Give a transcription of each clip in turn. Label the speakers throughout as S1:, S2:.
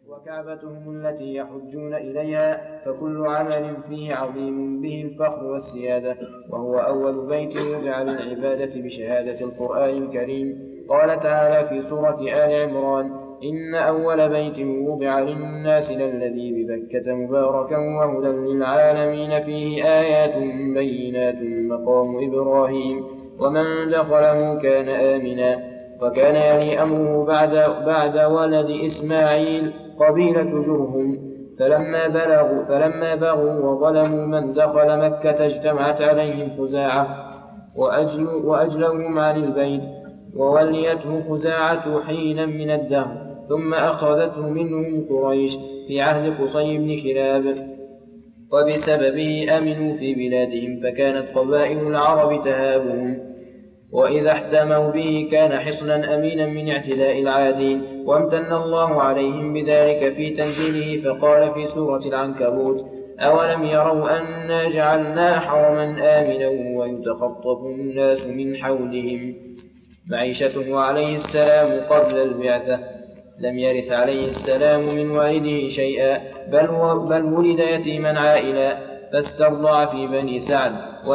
S1: وكعبتهم التي يحجون إليها، فكل عمل فيه عظيم به الفخر والسيادة، وهو أول بيت وضع للعبادة بشهادة القرآن الكريم. قال تعالى في سورة آل عمران: إن أول بيت وضع للناس للذي ببكة مباركا وهدى للعالمين فيه آيات بينات مقام إبراهيم ومن دخله كان آمنا. وكان يلي أمره بعد ولد إسماعيل قبيلة جرهم، فلما بغوا وظلموا من دخل مكة اجتمعت عليهم خزاعة وأجلوهم عن البيت، ووليته خزاعة حينا من الدهر، ثم أخذته منهم قريش في عهد قصي بن كلاب، وبسببه أمنوا في بلادهم، فكانت قبائل العرب تهابهم، وإذا احتموا به كان حصنا أمينا من اعتداء العادين. وامتن الله عليهم بذلك في تنزيله، فقال في سورة العنكبوت: أولم يروا أنا جعلنا حرما آمنا ويتخطف الناس من حولهم. معيشته عليه السلام قبل البعثة: لم يرث عليه السلام من والده شيئا، بل ولد يتيما عائلا، فاسترضع في بني سعد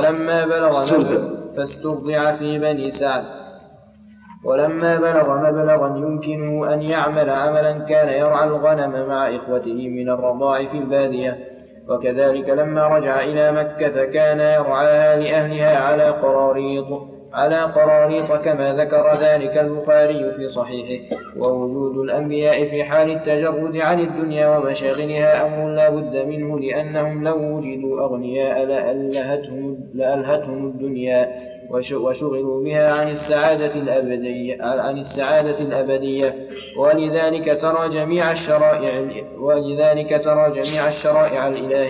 S1: ولما بلغ مبلغا يمكنه أن يعمل عملا كان يرعى الغنم مع إخوته من الرضاع في البادية. وكذلك لما رجع إلى مكة كان يرعاها لأهلها على قراريط كما ذكر ذلك البخاري في صحيحه. ووجود الأنبياء في حال التجرد عن الدنيا ومشاغلها أمر لا بد منه، لأنهم لو وجدوا أغنياء لألهتهم الدنيا وشغلوا بها عن السعادة الأبدية. ولذلك ترى جميع الشرائع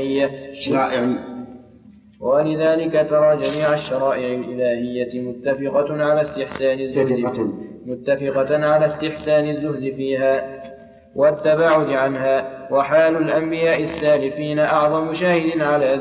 S1: الإلهية متفقة على استحسان الزهد فيها والتباعد عنها. وحال الأنبياء السالفين أعظم شاهد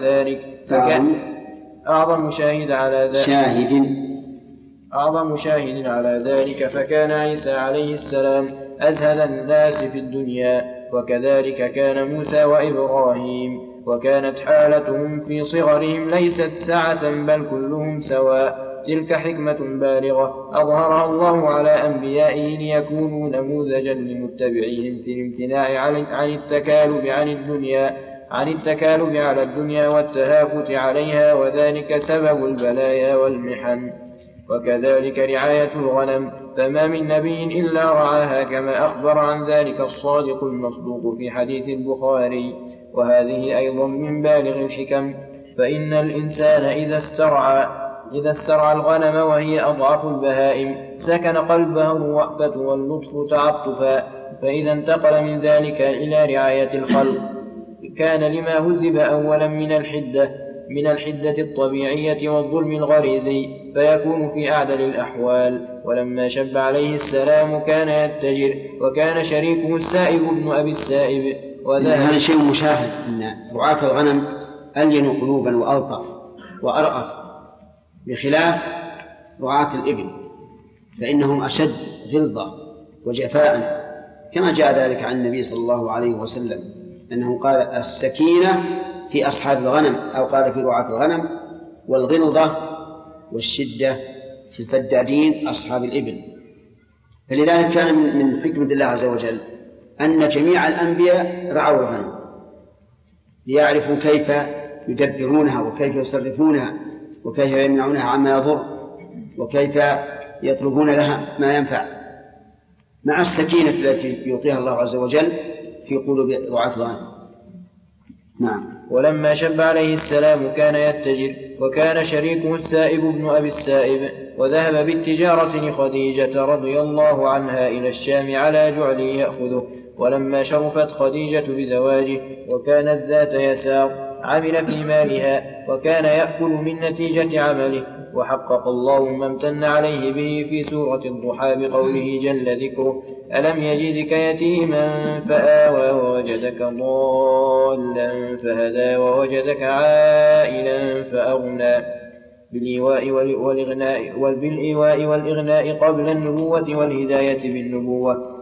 S1: على ذلك، فكان عيسى عليه السلام أزهد الناس في الدنيا، وكذلك كان موسى وإبراهيم. وكانت حالتهم في صغرهم ليست سعة، بل كلهم سواء. تلك حكمة بالغة أظهرها الله على أنبيائه ليكونوا نموذجا لمتبعيهم في الامتناع عن التكالب على الدنيا والتهافت عليها، وذلك سبب البلايا والمحن. وكذلك رعاية الغنم، فما من نبي إلا رعاها، كما أخبر عن ذلك الصادق المصدوق في حديث البخاري. وهذه أيضا من بالغ الحكم، فإن الإنسان إذا استرعى الغنم وهي أضعف البهائم سكن قلبه الرأفة واللطف تعطفا، فإذا انتقل من ذلك إلى رعاية الخلق كان لما هذب أولا من الحدة الطبيعية والظلم الغريزي، فيكون في أعدل الأحوال. ولما شب عليه السلام كان يتجر، وكان شريكه السائب ابن أبي السائب.
S2: هذا شيء مشاهد، أن رعاة الغنم ألين قلوبا وألطف وأرأف، بخلاف رعاة الإبل فإنهم أشد غلظة وجفاء، كما جاء ذلك عن النبي صلى الله عليه وسلم أنه قال: السكينة في أصحاب الغنم، أو قال في رعاة الغنم، والغلظة والشدة في الفدادين أصحاب الإبل. فلذلك كان من حكمة الله عز وجل أن جميع الأنبياء رعوا الغنم ليعرفوا كيف يدبرونها وكيف يصرفونها وكيف يمنعونها عما يضر وكيف يطلبون لها ما ينفع، مع السكينة التي يعطيها الله عز وجل في قلوب رعاة الغنم. نعم.
S1: ولما شب عليه السلام كان يتجر، وكان شريكه السائب ابن أبي السائب، وذهب بالتجارة لخديجة رضي الله عنها إلى الشام على جعل يأخذه. ولما شرفت خديجة بزواجه وكانت ذات يسار عمل في مالها، وكان يأكل من نتيجة عمله، وحقق الله ما امتن عليه به في سورة الضحى بقوله جل ذكره: ألم يجدك يتيما فآوى ووجدك ضالا فهدى ووجدك عائلا فأغنى. بالإيواء والإغناء قبل النبوة والهداية بالنبوة.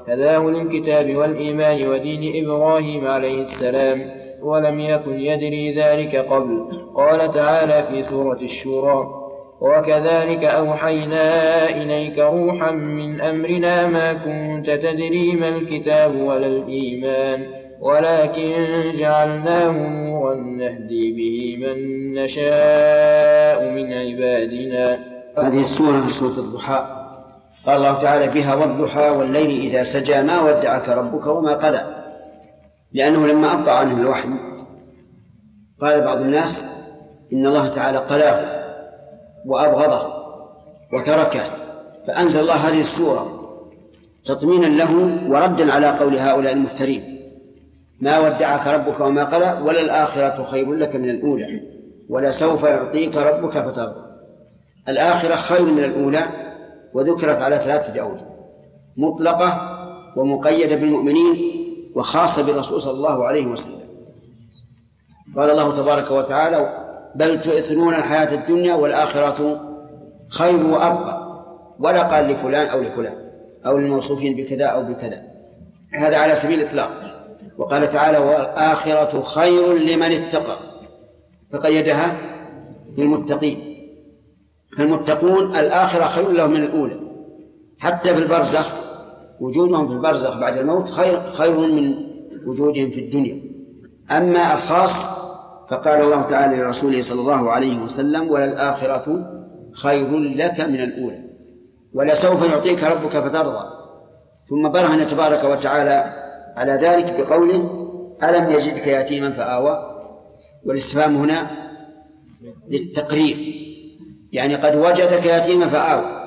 S1: هداه للكتاب والإيمان ودين إبراهيم عليه السلام، ولم يكن يدري ذلك قبل. قال تعالى في سورة الشورى: وكذلك أوحينا إليك روحا من أمرنا ما كنت تدري ما الكتاب ولا الإيمان ولكن جعلناه نورا نهدي به من نشاء من عبادنا.
S2: هذه السورة سورة الضحى، قال الله تعالى فيها: والضحى والليل إذا سجى ما ودعك ربك وما قلى، لأنه لما أبطأ عنه الوحي قال بعض الناس إن الله تعالى قلاه وأبغضه وتركه، فأنزل الله هذه السورة تطمينا له وردا على قول هؤلاء المفترين: ما ودعك ربك وما قلى وللآخرة خير لك من الأولى ولسوف يعطيك ربك فترضى. الآخرة خير من الأولى، وذكرت على 3 أوجه: مطلقة ومقيدة بالمؤمنين وخاصة بالرسول صلى الله عليه وسلم. قال الله تبارك وتعالى: بل تؤثرون الحياة الدنيا والآخرة خير وأبقى، ولا قال لفلان أو لفلان أو للموصوفين بكذا أو بكذا، هذا على سبيل الإطلاق. وقال تعالى: والآخرة خير لمن اتقى، فقيدها للمتقين، فالمتقون الآخرة خير لهم من الأولى، حتى في البرزخ وجودهم في البرزخ بعد الموت خير من وجودهم في الدنيا. أما الخاص فقال الله تعالى لرسوله صلى الله عليه وسلم: وللآخرة خير لك من الأولى ولسوف يعطيك ربك فترضى. ثم برهن تبارك وتعالى على ذلك بقوله: ألم يجدك يتيما فآوى، والاستفهام هنا للتقرير، يعني قد وجدك يتيما فآوى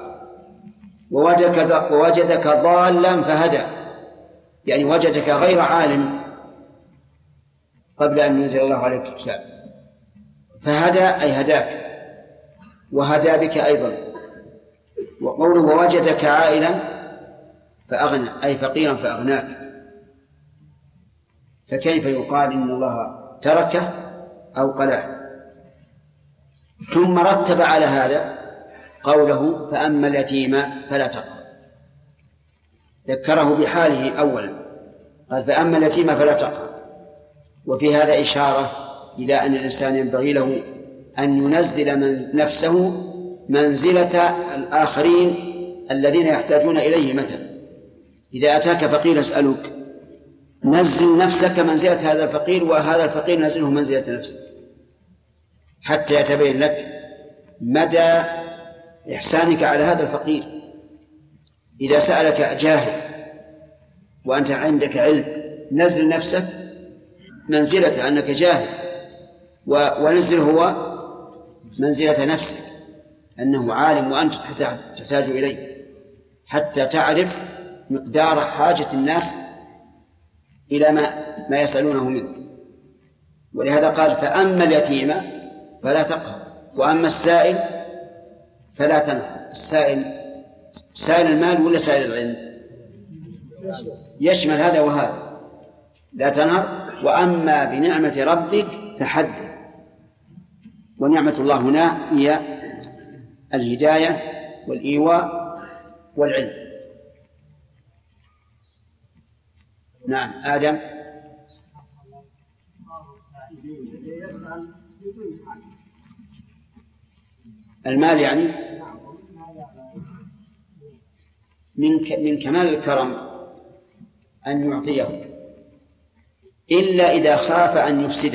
S2: ووجدك ضالا فهدى، يعني وجدك غير عالم قبل أن ينزل الله عليك الكتاب، فهدى أي هداك وهدى بك أيضا. وقوله: ووجدك عائلا فأغنى أي فقيرا فأغناك، فكيف يقال إن الله تركه أو قلاه؟ ثم رتب على هذا قوله: فأما اليتيم فلا تقهر، ذكره بحاله أولا، قال: فأما اليتيم فلا تقهر. وفي هذا إشارة إلى أن الإنسان ينبغي له أن ينزل من نفسه منزلة الآخرين الذين يحتاجون إليه. مثلا إذا أتاك فقير يسألك، نزل نفسك منزلة هذا الفقير، وهذا الفقير نزله منزلة نفسه، حتى يتبين لك مدى إحسانك على هذا الفقير. إذا سألك جاهل وأنت عندك علم، نزل نفسك منزلة أنك جاهل، ونزل هو منزلة نفسك أنه عالم وأنت تحتاج إليه، حتى تعرف مقدار حاجة الناس إلى ما يسألونه منك. ولهذا قال: فأما اليتيم فلا تقهر، وأما السائل فلا تنهر. السائل سائل المال ولا سائل العلم؟ يشمل هذا وهذا، لا تنهر. وأما بنعمة ربك فحدث. ونعمة الله هنا هي الهداية والإيواء والعلم. نعم. آدم. المال يعني من كمال الكرم أن يعطيه، إلا إذا خاف أن يفسده،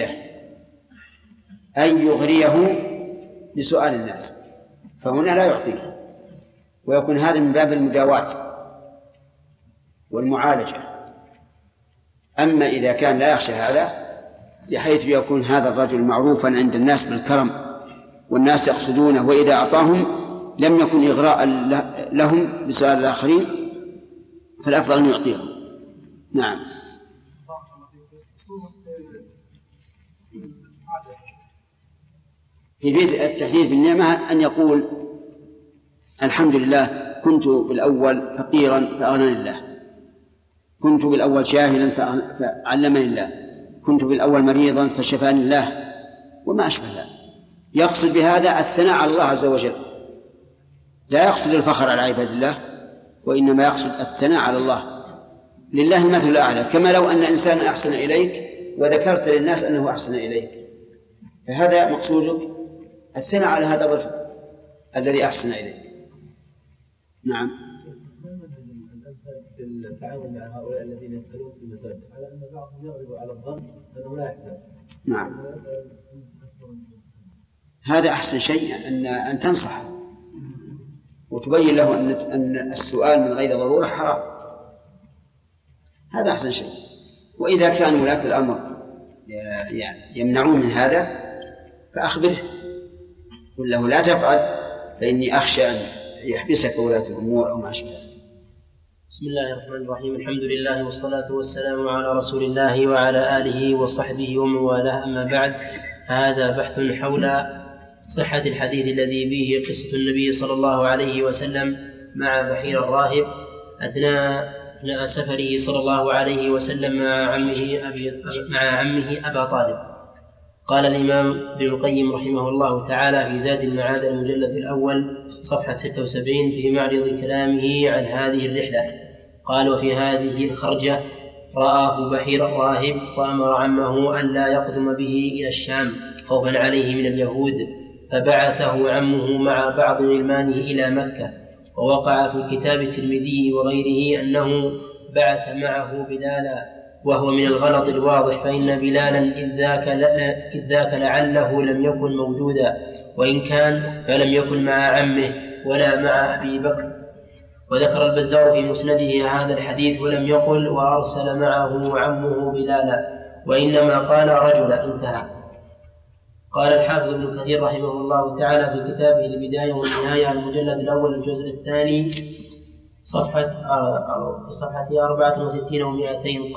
S2: أن يغريه لسؤال الناس، فهنا لا يعطيه، ويكون هذا من باب المداواة والمعالجة. أما إذا كان لا يخشى هذا، بحيث يكون هذا الرجل معروفا عند الناس بالكرم والناس يقصدونه، وإذا أعطاهم لم يكن إغراء لهم بسؤال الآخرين، فالأفضل أن يعطيهم. نعم. في التحديث بالنعمة أن يقول: الحمد لله، كنت بالأول فقيرا فأغناني الله، كنت بالأول جاهلا فعلمني الله، كنت بالأول مريضا فشفاني الله، وما أشبه ذلك. يقصد بهذا الثناء على الله عز وجل، لا يقصد الفخر على عباد الله، وإنما يقصد الثناء على الله لله المثل الأعلى، كما لو أن إنسان أحسن إليك وذكرت للناس أنه أحسن إليك، فهذا مقصودك الثناء على هذا الرجل الذي أحسن إليك. نعم.
S3: في التعامل مع هؤلاء الذين يسألون في المساجد على أن بعضهم يغلب على الظن أنه لا يحتاج.
S2: نعم. هذا أحسن شيء أن تنصح وتبين له أن السؤال من غير ضرورة حرام، هذا أحسن شيء. وإذا كان ولاة الأمر يعني يمنعون من هذا فأخبره، قل له لا تفعل فإني أخشى أن يحبسك ولاة الأمور أو ما أشبه.
S4: بسم الله الرحمن الرحيم. الحمد لله والصلاة والسلام على رسول الله وعلى آله وصحبه ومن والاه، أما بعد، هذا بحث حول صحة الحديث الذي فيه قصة النبي صلى الله عليه وسلم مع بحير الراهب أثناء سفره صلى الله عليه وسلم مع عمه أبا طالب. قال الإمام ابن القيم رحمه الله تعالى في زاد المعاد المجلد الأول صفحة 76 في معرض كلامه عن هذه الرحلة، قال: وفي هذه الخرجة رآه بحير الراهب وأمر عمه أن لا يقدم به إلى الشام خوفا عليه من اليهود، فبعثه عمه مع بعض غلمانه إلى مكة. ووقع في كتاب الترمذي وغيره أنه بعث معه بلالا، وهو من الغلط الواضح، فإن بلالا إذ ذاك لعله لم يكن موجودا، وإن كان فلم يكن مع عمه ولا مع أبي بكر. وذكر البزار في مسنده هذا الحديث ولم يقل وأرسل معه عمه بلالا، وإنما قال رجلا، انتهى. قال الحافظ ابن كثير رحمه الله تعالى في كتابه البداية والنهاية المجلد الأول الجزء الثاني صفحة 64 و200،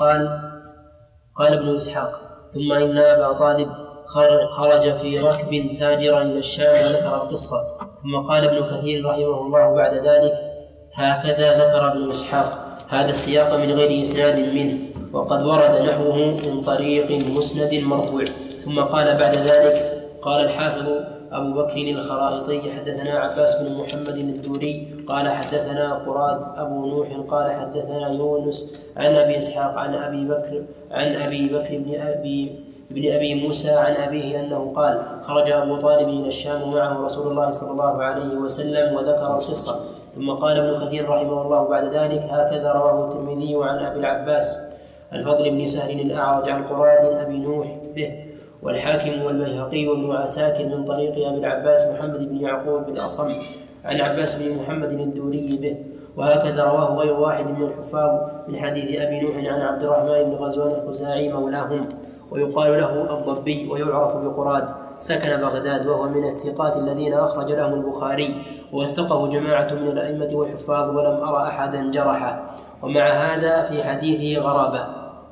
S4: قال ابن إسحاق: ثم إن أبا طالب خرج في ركب تاجرا إلى الشام وذكر القصة. ثم قال ابن كثير رحمه الله بعد ذلك: هكذا ذكر ابن إسحاق هذا السياق من غير إسناد منه، وقد ورد نحوه من طريق مسند مرفوع. ثم قال بعد ذلك: قال الحافظ أبو بكر الخرائطي: حدثنا عباس بن محمد الدوري قال حدثنا قراد أبو نوح قال حدثنا يونس عن أبي إسحاق عن أبي بكر بن أبي موسى عن أبيه أنه قال: خرج أبو طالب إلى الشام ومعه رسول الله صلى الله عليه وسلم، وذكر القصة. ثم قال ابن كثير رحمه الله بعد ذلك: هكذا رواه الترمذي عن أبي العباس الفضل بن سهل الأعرج عن قراد أبي نوح به، والحاكم والبيهقي وابن عساكر من طريق أبي العباس محمد بن يعقوب بن أصم عن عباس بن محمد الدوري به. وهكذا رواه غير واحد من الحفاظ من حديث أبي نوح عن عبد الرحمن بن غزوان الخزاعي مولاهم، ويقال له الضبي، ويعرف بقراد، سكن بغداد، وهو من الثقات الذين أخرج لهم البخاري، ووثقه جماعة من الأئمة والحفاظ، ولم أرى أحدا جرحه. ومع هذا في حديثه غرابة.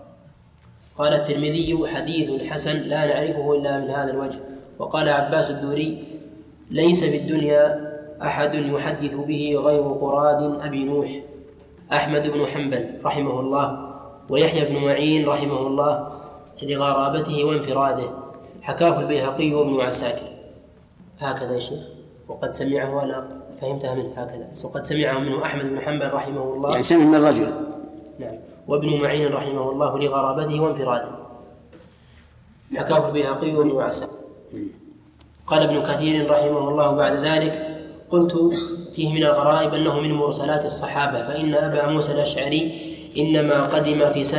S4: قال الترمذي: حديث حسن لا نعرفه إلا من هذا الوجه. وقال عباس الدوري: ليس في الدنيا أحد يحدث به غير قراد أبي نوح. أحمد بن حنبل رحمه الله ويحيى بن معين رحمه الله لغرابته وانفراده، حكاه البيهقي وابن عساكر. هكذا يا شيخ، وقد سمعه، أنا فهمتها منه هكذا، وقد سمعه منه أحمد بن حنبل رحمه الله،
S2: يعني سمع من الرجل.
S4: نعم. وابن معين رحمه الله لغرابته وانفراده، حكاه البيهقي وابن عساكر. قال ابن كثير رحمه الله بعد ذلك: قلت فيه من الغرائب أنه من مرسلات الصحابة، فإن أبا موسى الأشعري إنما قدم في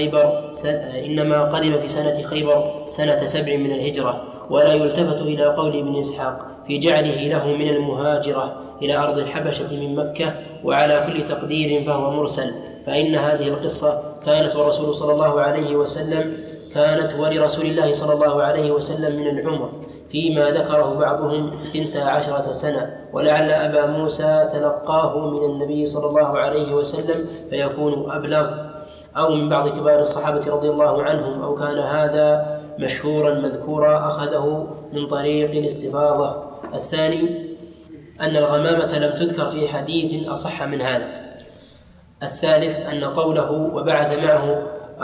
S4: سنة خيبر سنة 7 من الهجرة، ولا يلتفت إلى قول ابن إسحاق في جعله له من المهاجرة إلى أرض الحبشة من مكة، وعلى كل تقدير فهو مرسل، فإن هذه القصة كانت ولرسول الله صلى الله عليه وسلم من العمر، فيما ذكره بعضهم 12 سنة، ولعل أبا موسى تلقاه من النبي صلى الله عليه وسلم فيكون أبلغ، أو من بعض كبار الصحابة رضي الله عنهم، أو كان هذا مشهورا مذكورا أخذه من طريق الاستفاضة. الثاني أن الغمامة لم تذكر في حديث أصح من هذا. الثالث أن قوله وبعث معه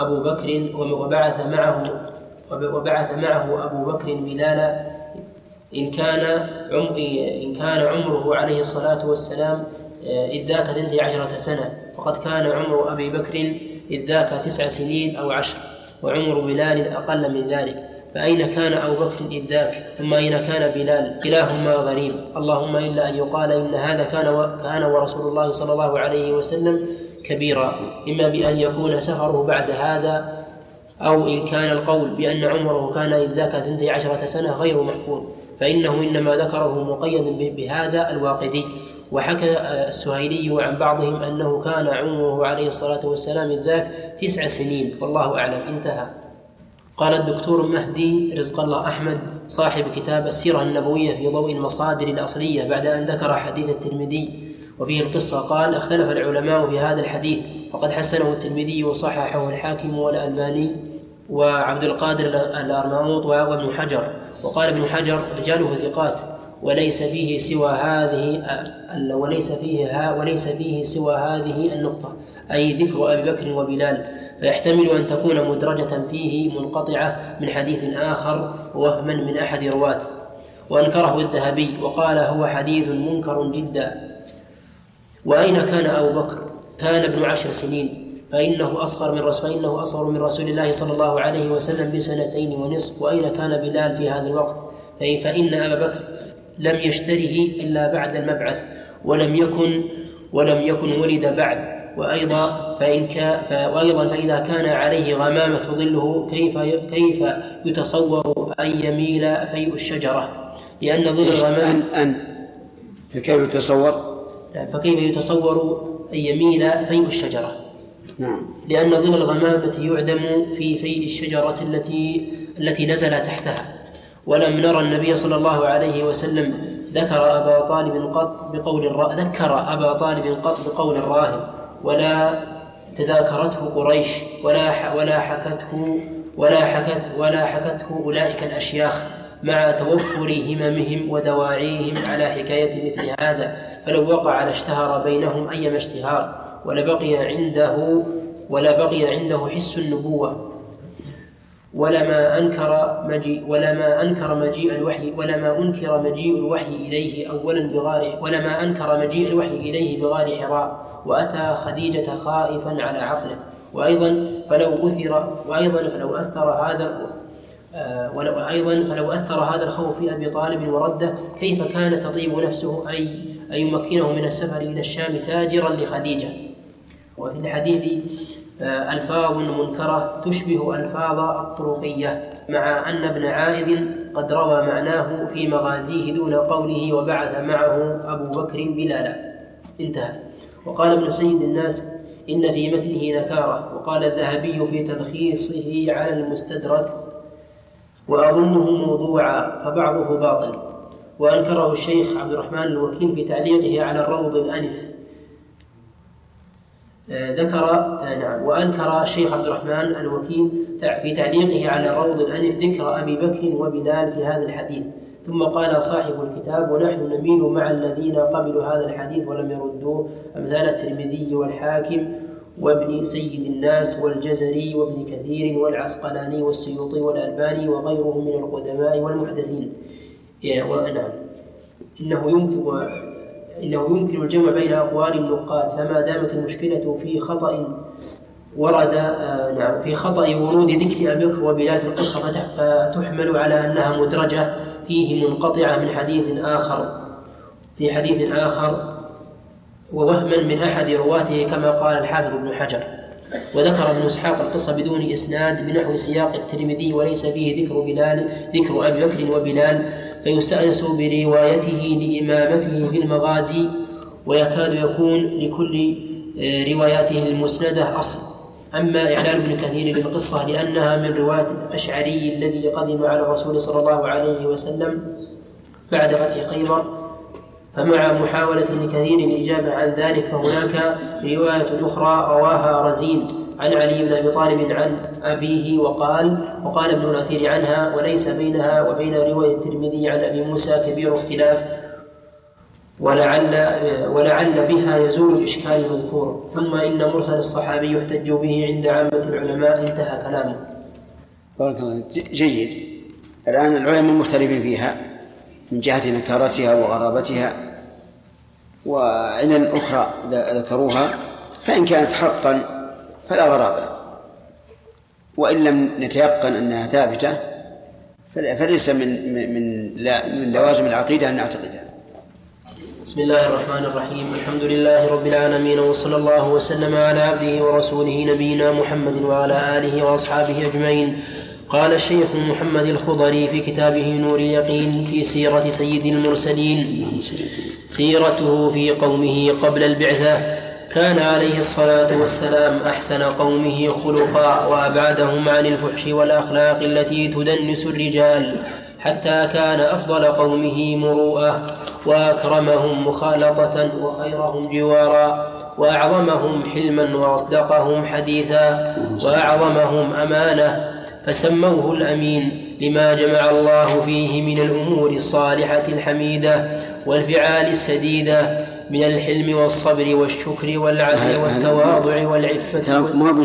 S4: أبو بكر بلالا إن كان عمره عليه الصلاة والسلام إذ ذاك 12 سنة، فقد كان عمر أبي بكر إذ ذاك 9 سنين أو 10، وعمر بلال أقل من ذلك، فأين كان أبو بكر إذ ذاك؟ ثم أين كان بلال؟ كلاهما غريب، اللهم إلا أن يقال إن هذا كان ورسول الله صلى الله عليه وسلم كبيرا، إما بأن يكون سفره بعد هذا، أو إن كان القول بأن عمره كان إذ ذاك 12 سنة غير محفوظ، فإنه إنما ذكره مقيد بهذا الواقدي. وحكى السهيلي عن بعضهم أنه كان عمره عليه الصلاة والسلام إذ ذاك 9 سنين، والله أعلم. انتهى. قال الدكتور مهدي رزق الله أحمد صاحب كتاب السيرة النبوية في ضوء المصادر الأصلية بعد أن ذكر حديث الترمذي وفيه القصة، قال: اختلف العلماء في هذا الحديث، وقد حسنه الترمذي وصححه الحاكم والألباني وعبد القادر الأرناؤوط وابن حجر. وقال ابن حجر: رجاله ثقات وليس فيه سوى هذه النقطة، أي ذكر أبي بكر وبلال، فيحتمل أن تكون مدرجة فيه منقطعة من حديث آخر وهما من أحد رواته. وأنكره الذهبي وقال: هو حديث منكر جدا. وأين كان أبو بكر؟ كان ابن 10 سنين، فإنه أصغر من رسول الله صلى الله عليه وسلم ب2.5 سنين. وأين كان بلال في هذا الوقت؟ فإن أبا بكر لم يشتره إلا بعد المبعث، ولم يكن ولد بعد. وأيضا فإذا كان عليه غمامة ظله كيف يتصور أن يميل فيء الشجرة؟ لأن ظل الغمام فكيف يتصور أن يميل فيء الشجرة؟ لأن ظل الغمامة يعدم في فيء الشجرة التي نزل تحتها. ولم نرى النبي صلى الله عليه وسلم ذكر أبا طالب قط بقول الراهب، ولا تذاكرته قريش، ولا حكته أولئك الأشياخ، مع توفر هممهم ودواعيهم على حكاية مثل هذا. فلو وقع لاشتهر بينهم أيما اشتهار، ولا بقي عنده حس النبوة، ولما أنكر مجيء الوحي إليه بغار حراء، وأتى خديجة خائفا على عقله. وأيضا فلو أثر هذا الخوف في أبي طالب ورده، كيف كانت تطيب نفسه أن يمكنه من السفر إلى الشام تاجرا لخديجة؟ وفي الحديث ألفاظ منكرة تشبه ألفاظ الطرقية، مع أن ابن عائذ قد روى معناه في مغازيه دون قوله: وبعث معه أبو بكر بلالا. انتهى. وقال ابن سيد الناس: إن في متنه نكارة. وقال الذهبي في تلخيصه على المستدرك: وأظنه موضوعا فبعضه باطل. وأنكره الشيخ عبد الرحمن الوكيل في تعليقه على الروض الأنف. وأنكر الشيخ عبد الرحمن الوكيل في تعليقه على الروض الأنف ذكر أبي بكر وبلال في هذا الحديث. ثم قال صاحب الكتاب: ونحن نميل مع الذين قبلوا هذا الحديث ولم يردوه، أمثال الترمذي والحاكم وابن سيد الناس والجزري وابن كثير والعسقلاني والسيوطي والألباني وغيرهم من القدماء والمحدثين. إنه يمكن الجمع بين أقوال النقاد، فما دامت المشكلة في خطأ ورود ذكر أبي بكر وبلال في القصة فتحمل على أنها مدرجة فيه منقطعة من حديث آخر ووهما من أحد رواته، كما قال الحافظ ابن حجر. وذكر ابن إسحاق القصة بدون إسناد بنحو سياق الترمذي، وليس فيه ذكر أبي بكر وبلال، فيستأنس بروايته لإمامته في المغازي، ويكاد يكون لكل رواياته المسندة أصل. أما إعلان ابن كثير للقصة لأنها من رواية الأشعري الذي قدم على الرسول صلى الله عليه وسلم بعد فتح خيبر، فمع محاولة ابن كثير الإجابة عن ذلك، فهناك رواية أخرى رواها رزين عن علي بن أبي طالب عن أبيه، وقال ابن الأثير عنها: وليس بينها وبين رواية الترمذي عن أبي موسى كبير اختلاف، ولعل بها يزول الإشكال المذكور. ثم إن مرسل الصحابي يحتج به عند عامة العلماء. انتهى كلامه.
S2: بارك الله. جيد. الآن العلماء مختلفين فيها من جهة نكارتها وغرابتها، وعلل أخرى ذكروها، فإن كانت حقا فلا غرابة. وإن لم نتيقن أنها ثابتة فليس من لوازم العقيدة أن نعتقدها.
S4: بسم الله الرحمن الرحيم. الحمد لله رب العالمين، وصلى الله وسلم على عبده ورسوله نبينا محمد وعلى آله وأصحابه أجمعين. قال الشيخ محمد الخضري في كتابه نور اليقين في سيرة سيد المرسلين: سيرته في قومه قبل البعثة. كان عليه الصلاة والسلام أحسن قومه خلقا وأبعدهم عن الفحش والأخلاق التي تدنس الرجال، حتى كان أفضل قومه مروءة وأكرمهم مخالطة وخيرهم جوارا وأعظمهم حلما وأصدقهم حديثا وأعظمهم أمانة، فسموه الأمين لما جمع الله فيه من الأمور الصالحة الحميدة والفعال السديدة من الحلم والصبر والشكر والعدل والتواضع والعفة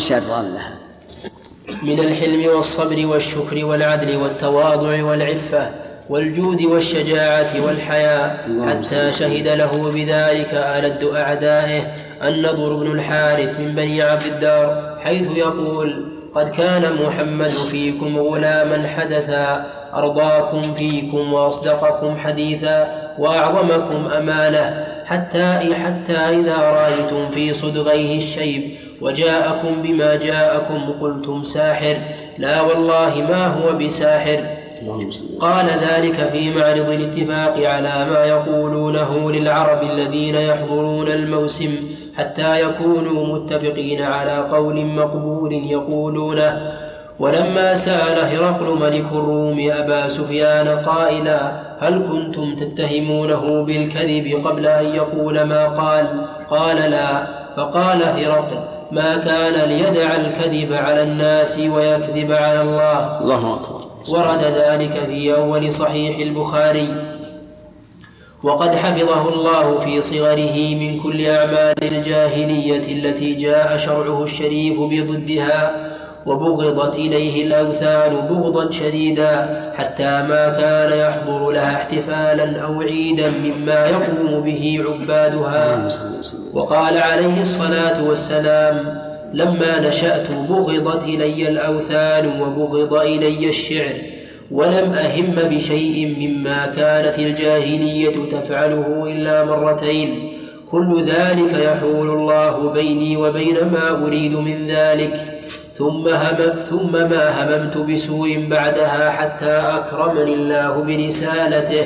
S4: من الحلم والصبر والشكر والعدل والتواضع والعفة والجود والشجاعة والحياء، حتى شهد له بذلك ألد أعدائه النضر بن الحارث من بني عبد الدار، حيث يقول: قد كان محمد فيكم غلاما حدثا، أرضاكم فيكم وأصدقكم حديثا وأعظمكم أمانة، حتى إذا رأيتم في صدغيه الشيب وجاءكم بما جاءكم قلتم ساحر، لا والله ما هو بساحر. قال ذلك في معرض الاتفاق على ما يقولونه للعرب الذين يحضرون الموسم، حتى يكونوا متفقين على قول مقبول يقولونه. ولما سأل هرقل ملك الروم أبا سفيان قائلا: هل كنتم تتهمونه بالكذب قبل أن يقول ما قال؟ قال: لا. فقال هرقل: ما كان ليدع الكذب على الناس ويكذب على الله.
S2: الله أكبر.
S4: ورد ذلك في أول صحيح البخاري. وقد حفظه الله في صغره من كل أعمال الجاهلية التي جاء شرعه الشريف بضدها، وبغضت إليه الأوثان بغضا شديدا، حتى ما كان يحضر لها احتفالا أو عيدا مما يقوم به عبادها. وقال عليه الصلاة والسلام: لما نشأت بغضت إلي الأوثان وبغض إلي الشعر، ولم أهم بشيء مما كانت الجاهلية تفعله إلا مرتين، كل ذلك يحول الله بيني وبين ما أريد من ذلك، ثم ما هممت بسوء بعدها حتى أكرمني الله برسالته.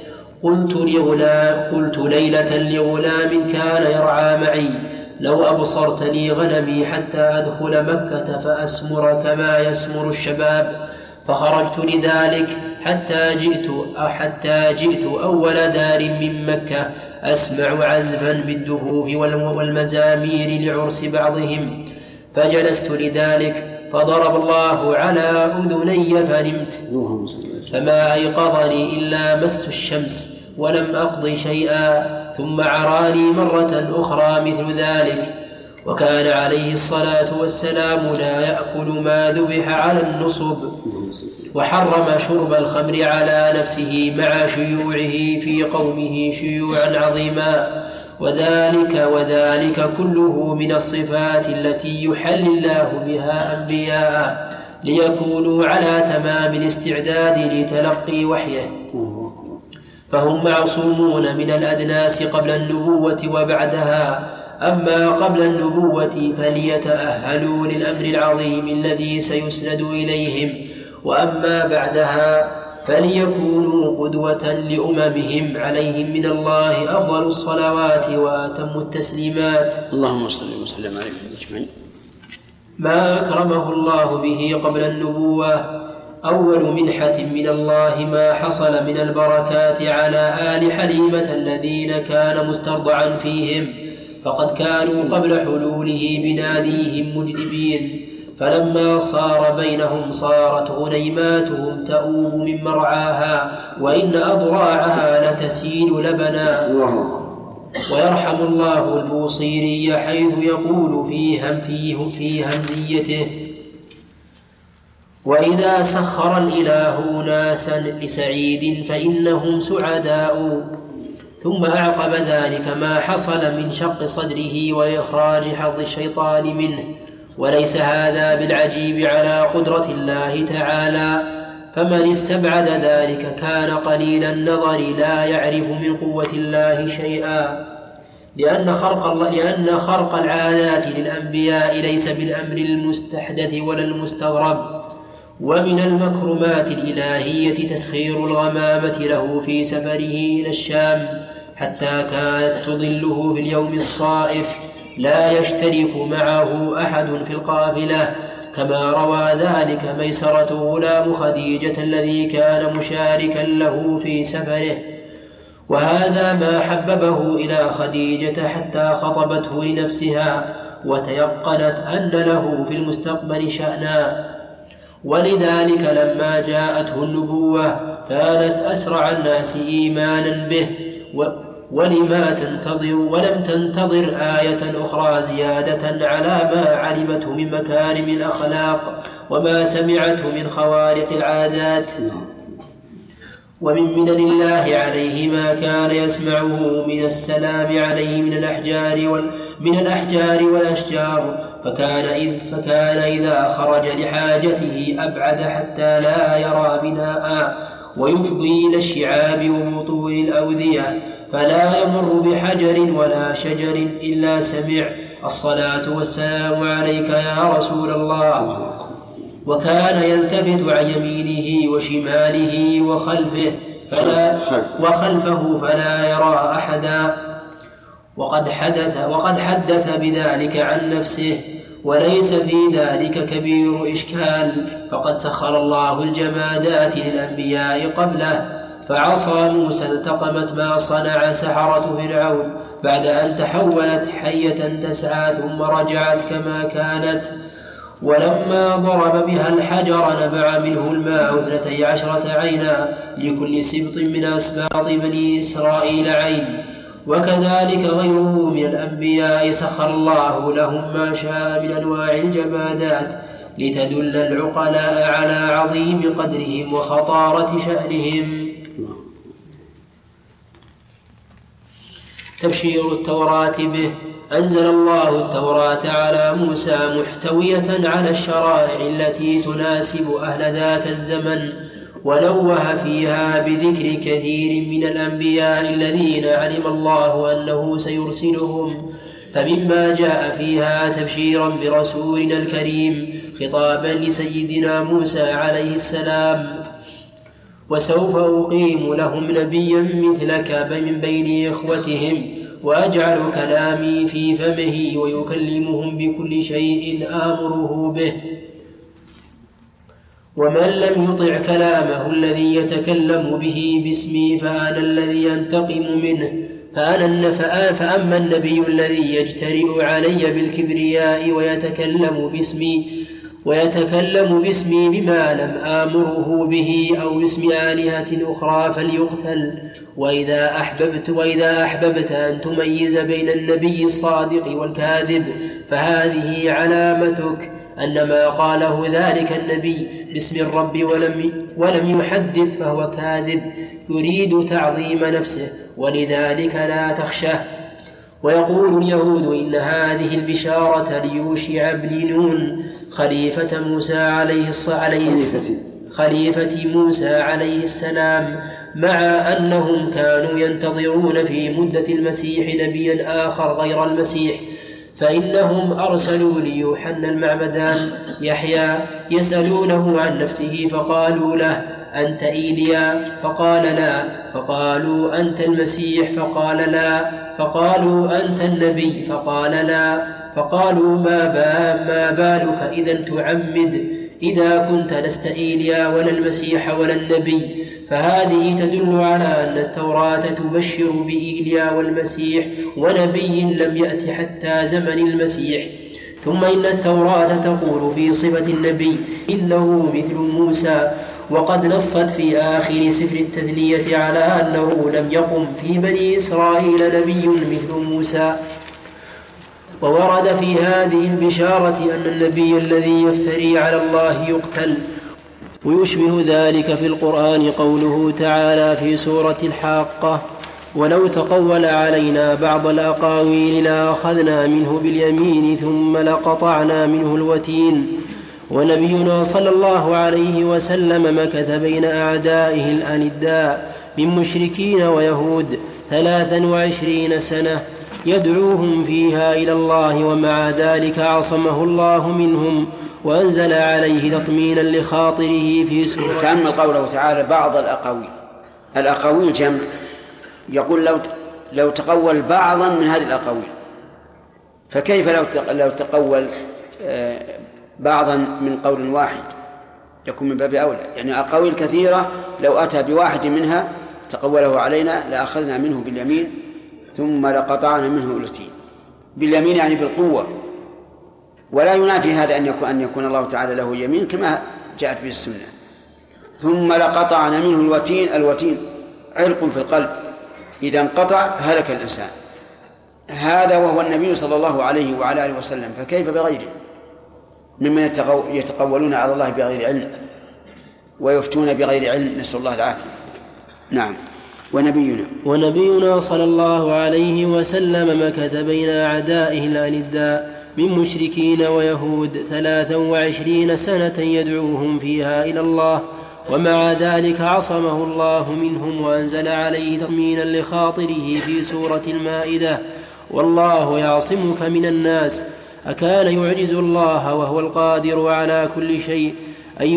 S4: قلت ليلة لغلام كان يرعى معي: لو أبصرت لي غنمي حتى أدخل مكة فأسمر كما يسمر الشباب. فخرجت لذلك حتى جئت أول دار من مكة أسمع عزفا بالدفوف والمزامير لعرس بعضهم، فجلست لذلك، فضرب الله على أذني فنمت، فما أيقظني إلا مس الشمس ولم أقض شيئا، ثم عراني مرة أخرى مثل ذلك. وكان عليه الصلاة والسلام لا يأكل ما ذبح على النصب، وحرم شرب الخمر على نفسه مع شيوعه في قومه شيوعا عظيما، وذلك كله من الصفات التي يحل الله بها أنبياءه ليكونوا على تمام الاستعداد لتلقي وحيه، فهم معصومون من الأدناس قبل النبوة وبعدها. أما قبل النبوة فليتأهلوا للأمر العظيم الذي سيسند إليهم، وأما بعدها فليكونوا قدوة لأممهم عليهم من الله أفضل الصلوات وأتم التسليمات.
S2: اللهم صل وسلم عليه أجمعين.
S4: ما أكرمه الله به قبل النبوة: أول منحة من الله ما حصل من البركات على آل حليمة الذين كان مسترضعا فيهم، فقد كانوا قبل حلوله بناديهم مجدبين، فلما صار بينهم صارت غنيماتهم تؤوب من مرعاها، وإن أضراعها لتسيل لبنا. ويرحم الله البوصيري حيث يقول في همزيته: وإذا سخر الإله ناسا لسعيد فإنهم سعداء. ثم أعقب ذلك ما حصل من شق صدره وإخراج حظ الشيطان منه، وليس هذا بالعجيب على قدرة الله تعالى. فمن استبعد ذلك كان قليل النظر لا يعرف من قوة الله شيئا، لأن خرق العادات للأنبياء ليس بالأمر المستحدث ولا المستغرب. ومن المكرمات الإلهية تسخير الغمامة له في سفره إلى الشام حتى كانت تظله في اليوم الصائف لا يشترك معه أحد في القافلة، كما روى ذلك ميسرة غلام خديجة الذي كان مشاركا له في سفره. وهذا ما حببه إلى خديجة حتى خطبته لنفسها وتيقنت أن له في المستقبل شأنا. ولذلك لما جاءته النبوة كانت أسرع الناس إيمانا به، ولم تنتظر آية أخرى زيادة على ما علمته من مكارم الأخلاق وما سمعته من خوارق العادات. ومن منن الله عليه ما كان يسمعه من السلام عليه من الأحجار والأشجار، فكان إذا خرج لحاجته أبعد حتى لا يرى بناء، ويفضي إلى الشعاب وبطون الأودية، فلا يمر بحجر ولا شجر إلا سمع الصلاة والسلام عليك يا رسول الله. وكان يلتفت عن يمينه وشماله وخلفه فلا يرى أحدا. وقد حدث بذلك عن نفسه، وليس في ذلك كبير إشكال، فقد سخر الله الجمادات للأنبياء قبله. فعصا موسى التقمت ما صنع سحرة فرعون بعد أن تحولت حية تسعى ثم رجعت كما كانت. ولما ضرب بها الحجر نبع منه الماء 12 عينا، لكل سبط من أسباط بني إسرائيل عين. وكذلك غيره من الأنبياء سخر الله لهم ما شاء من أنواع الجمادات لتدل العقلاء على عظيم قدرهم وخطارة شأنهم. تبشير التوراة به. أنزل الله التوراة على موسى محتوية على الشرائع التي تناسب أهل ذاك الزمن، ونوه فيها بذكر كثير من الأنبياء الذين علم الله أنه سيرسلهم. فمما جاء فيها تبشيرا برسولنا الكريم خطابا لسيدنا موسى عليه السلام: وسوف أقيم لهم نبيا مثلك من بين إخوتهم، وأجعل كلامي في فمه ويكلمهم بكل شيء آمره به. ومن لم يطع كلامه الذي يتكلم به باسمي فأنا الذي ينتقم منه. فأما النبي الذي يجترئ علي بالكبرياء ويتكلم باسمي بما لم آمره به أو باسم آلهة أخرى فليقتل. وإذا أحببت أن تميز بين النبي الصادق والكاذب فهذه علامتك أن ما قاله ذلك النبي باسم الرب ولم يحدث فهو كاذب يريد تعظيم نفسه، ولذلك لا تخشه. ويقول اليهود إن هذه البشارة ليوشع بن نون خليفة موسى عليه السلام، مع أنهم كانوا ينتظرون في مدة المسيح نبيا آخر غير المسيح، فإنهم أرسلوا ليوحنا المعمدان يحيى يسألونه عن نفسه فقالوا له: أنت إيليا؟ فقال لا. فقالوا: أنت المسيح؟ فقال لا. فقالوا: أنت النبي؟ فقال لا. فقالوا: ما بالك إذا تعمد إذا كنت لست إيليا ولا المسيح ولا النبي؟ فهذه تدل على أن التوراة تبشر بإيليا والمسيح ونبي لم يأت حتى زمن المسيح. ثم إن التوراة تقول في صفة النبي إنه مثل موسى، وقد نصت في آخر سفر التثنية على أنه لم يقم في بني إسرائيل نبي مثل موسى. وورد في هذه البشارة أن النبي الذي يفتري على الله يقتل. ويشبه ذلك في القرآن قوله تعالى في سورة الحاقة: ولو تقول علينا بعض الأقاويل لأخذنا منه باليمين ثم لقطعنا منه الوتين. ونبينا صلى الله عليه وسلم مكث بين أعدائه الأنداء من مشركين ويهود 23 سنة يدعوهم فيها إلى الله، ومع ذلك عصمه الله منهم وأنزل عليه تطمينا لخاطره في سورة.
S2: تأمل قوله تعالى بعض الأقاويل. الأقاويل جمع، يقول لو تقول بعضا من هذه الأقاويل، فكيف لو تقول بعضا من قول واحد؟ يكون من باب أولى. يعني أقاويل كثيرة لو أتى بواحد منها تقوله علينا لأخذنا منه باليمين ثم لقطعنا منه الوتين. باليمين يعني بالقوة، ولا ينافي هذا أن يكون الله تعالى له يمين كما جاءت به السنة. ثم لقطعنا منه الوتين. الوتين عرق في القلب، إذا انقطع هلك الإنسان. هذا وهو النبي صلى الله عليه وعلى آله وسلم، فكيف بغيره ممن يتقولون على الله بغير علم ويفتون بغير علم، نسأل الله العافية. نعم. ونبينا
S4: صلى الله عليه وسلم مكث بين أعدائه الأنداء من مشركين ويهود 23 سنة يدعوهم فيها إلى الله، ومع ذلك عصمه الله منهم وأنزل عليه تطمينا لخاطره في سورة المائدة: والله يعصمك من الناس. أكان يعجز الله وهو القادر على كل شيء أن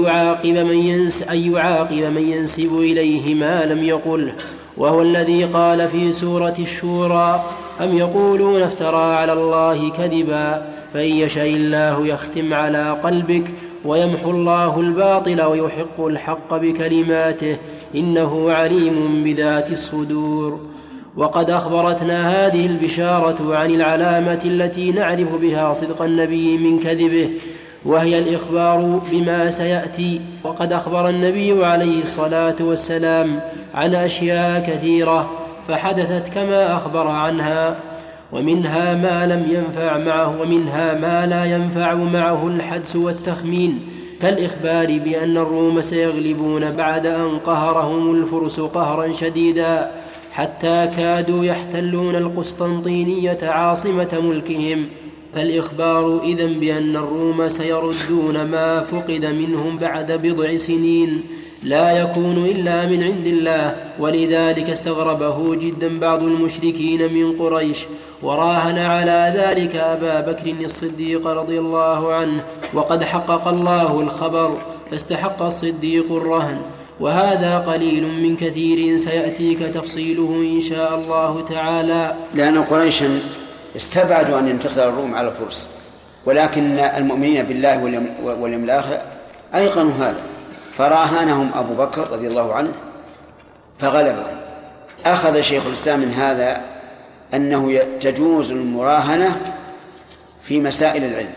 S4: يعاقب من ينسب إليه ما لم يقله، وهو الذي قال في سورة الشورى: أم يقولون افترى على الله كذبا فإن يشاء الله يختم على قلبك ويمحو الله الباطل ويحق الحق بكلماته إنه عليم بذات الصدور. وقد أخبرتنا هذه البشارة عن العلامة التي نعرف بها صدق النبي من كذبه، وهي الإخبار بما سيأتي. وقد أخبر النبي عليه الصلاة والسلام عن أشياء كثيرة فحدثت كما أخبر عنها، ومنها ما لم ينفع معه ومنها ما لا ينفع معه الحدس والتخمين، كالإخبار بأن الروم سيغلبون بعد أن قهرهم الفرس قهرا شديدا حتى كادوا يحتلون القسطنطينية عاصمة ملكهم. فالإخبار إذن بأن الروم سيردون ما فقد منهم بعد بضع سنين لا يكون إلا من عند الله، ولذلك استغربه جدا بعض المشركين من قريش، وراهن على ذلك أبا بكر الصديق رضي الله عنه، وقد حقق الله الخبر فاستحق الصديق الرهن. وهذا قليل من كثير سيأتيك تفصيله إن شاء الله تعالى.
S2: لأن قريشا استبعدوا أن ينتصر الروم على الفرس، ولكن المؤمنين بالله واليوم الآخر أيقنوا هذا، فراهنهم أبو بكر رضي الله عنه فغلبهم. أخذ شيخ الإسلام من هذا أنه تجوز المراهنة في مسائل العلم،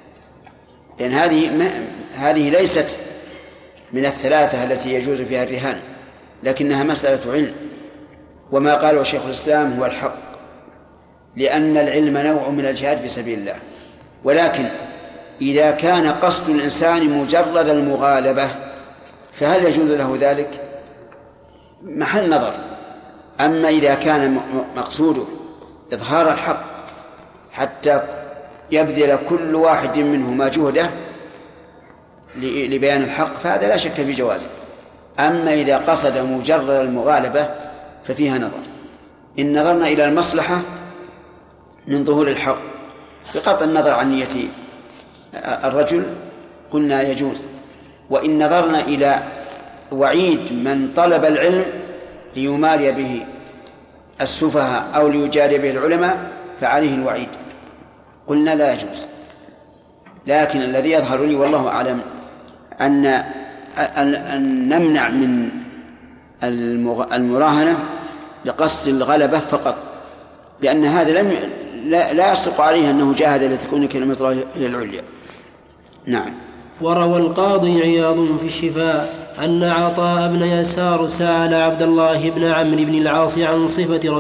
S2: لأن هذه ليست من الثلاثة التي يجوز فيها الرهان، لكنها مسألة علم، وما قاله شيخ الإسلام هو الحق، لأن العلم نوع من الجهاد في سبيل الله. ولكن إذا كان قصد الإنسان مجرد المغالبة فهل يجوز له ذلك؟ محل نظر. أما إذا كان مقصوده إظهار الحق حتى يبذل كل واحد منهما جهده لبيان الحق فهذا لا شك في جوازه. أما إذا قصد مجرد المغالبة ففيها نظر. إن نظرنا إلى المصلحة من ظهور الحق بقطع النظر عن نية الرجل قلنا يجوز، وإن نظرنا إلى وعيد من طلب العلم ليماري به السفهاء أو ليجاري به العلماء فعليه الوعيد قلنا لا يجوز. لكن الذي يظهر لي والله أعلم أن نمنع من المراهنة لقصد الغلبة فقط، لأن هذا لا يصدق عليه أنه جاهد لتكون كلمة الله هي العليا. نعم.
S4: وروى القاضي عياض في الشفاء أن عطاء بن يسار سأل عبد الله بن عمرو بن العاص عن صفة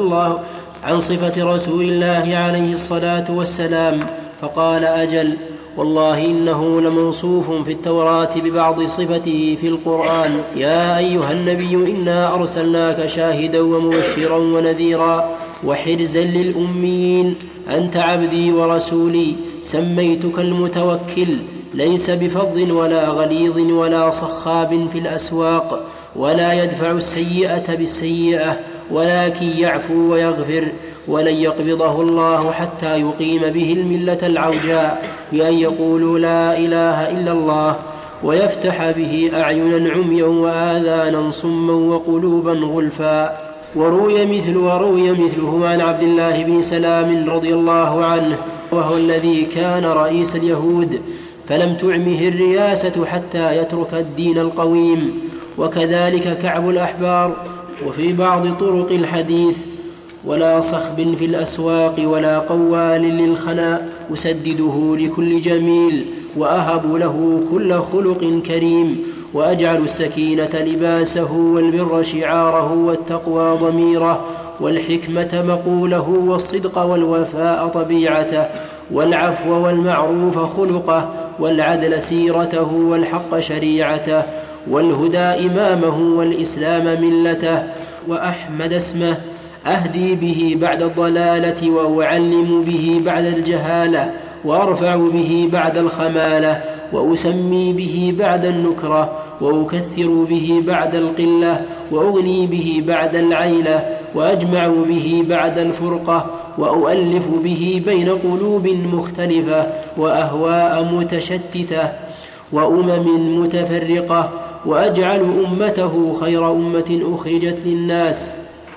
S4: رسول الله عليه الصلاة والسلام، فقال: أجل. والله إنه لموصوف في التوراة ببعض صفته في القرآن: يا أيها النبي إنا أرسلناك شاهدا ومبشرا ونذيرا وحرزا للأميين، أنت عبدي ورسولي، سميتك المتوكل، ليس بفظ ولا غليظ ولا صخاب في الأسواق، ولا يدفع السيئة بالسيئة، ولكن يعفو ويغفر، ولن يقبضه الله حتى يقيم به الملة العوجاء بأن يقولوا لا إله إلا الله، ويفتح به أعينا عميا وآذانا صما وقلوبا غلفا. وروي مثله عن عبد الله بن سلام رضي الله عنه، وهو الذي كان رئيس اليهود، فلم تعمه الرياسة حتى يترك الدين القويم. وكذلك كعب الأحبار. وفي بعض طرق الحديث: ولا صخب في الأسواق ولا قوال للخنا، أسدده لكل جميل، وأهب له كل خلق كريم، وأجعل السكينة لباسه، والبر شعاره، والتقوى ضميره، والحكمة مقوله، والصدق والوفاء طبيعته، والعفو والمعروف خلقه، والعدل سيرته، والحق شريعته، والهدى إمامه، والإسلام ملته، وأحمد اسمه، أهدي به بعد الضلالة، وأعلم به بعد الجهالة، وأرفع به بعد الخمالة، وأسمي به بعد النكرة، وأكثر به بعد القلة، وأغني به بعد العيلة، وأجمع به بعد الفرقة، وأؤلف به بين قلوب مختلفة، وأهواء متشتتة، وأمم متفرقة، وأجعل أمته خير أمة أخرجت للناس.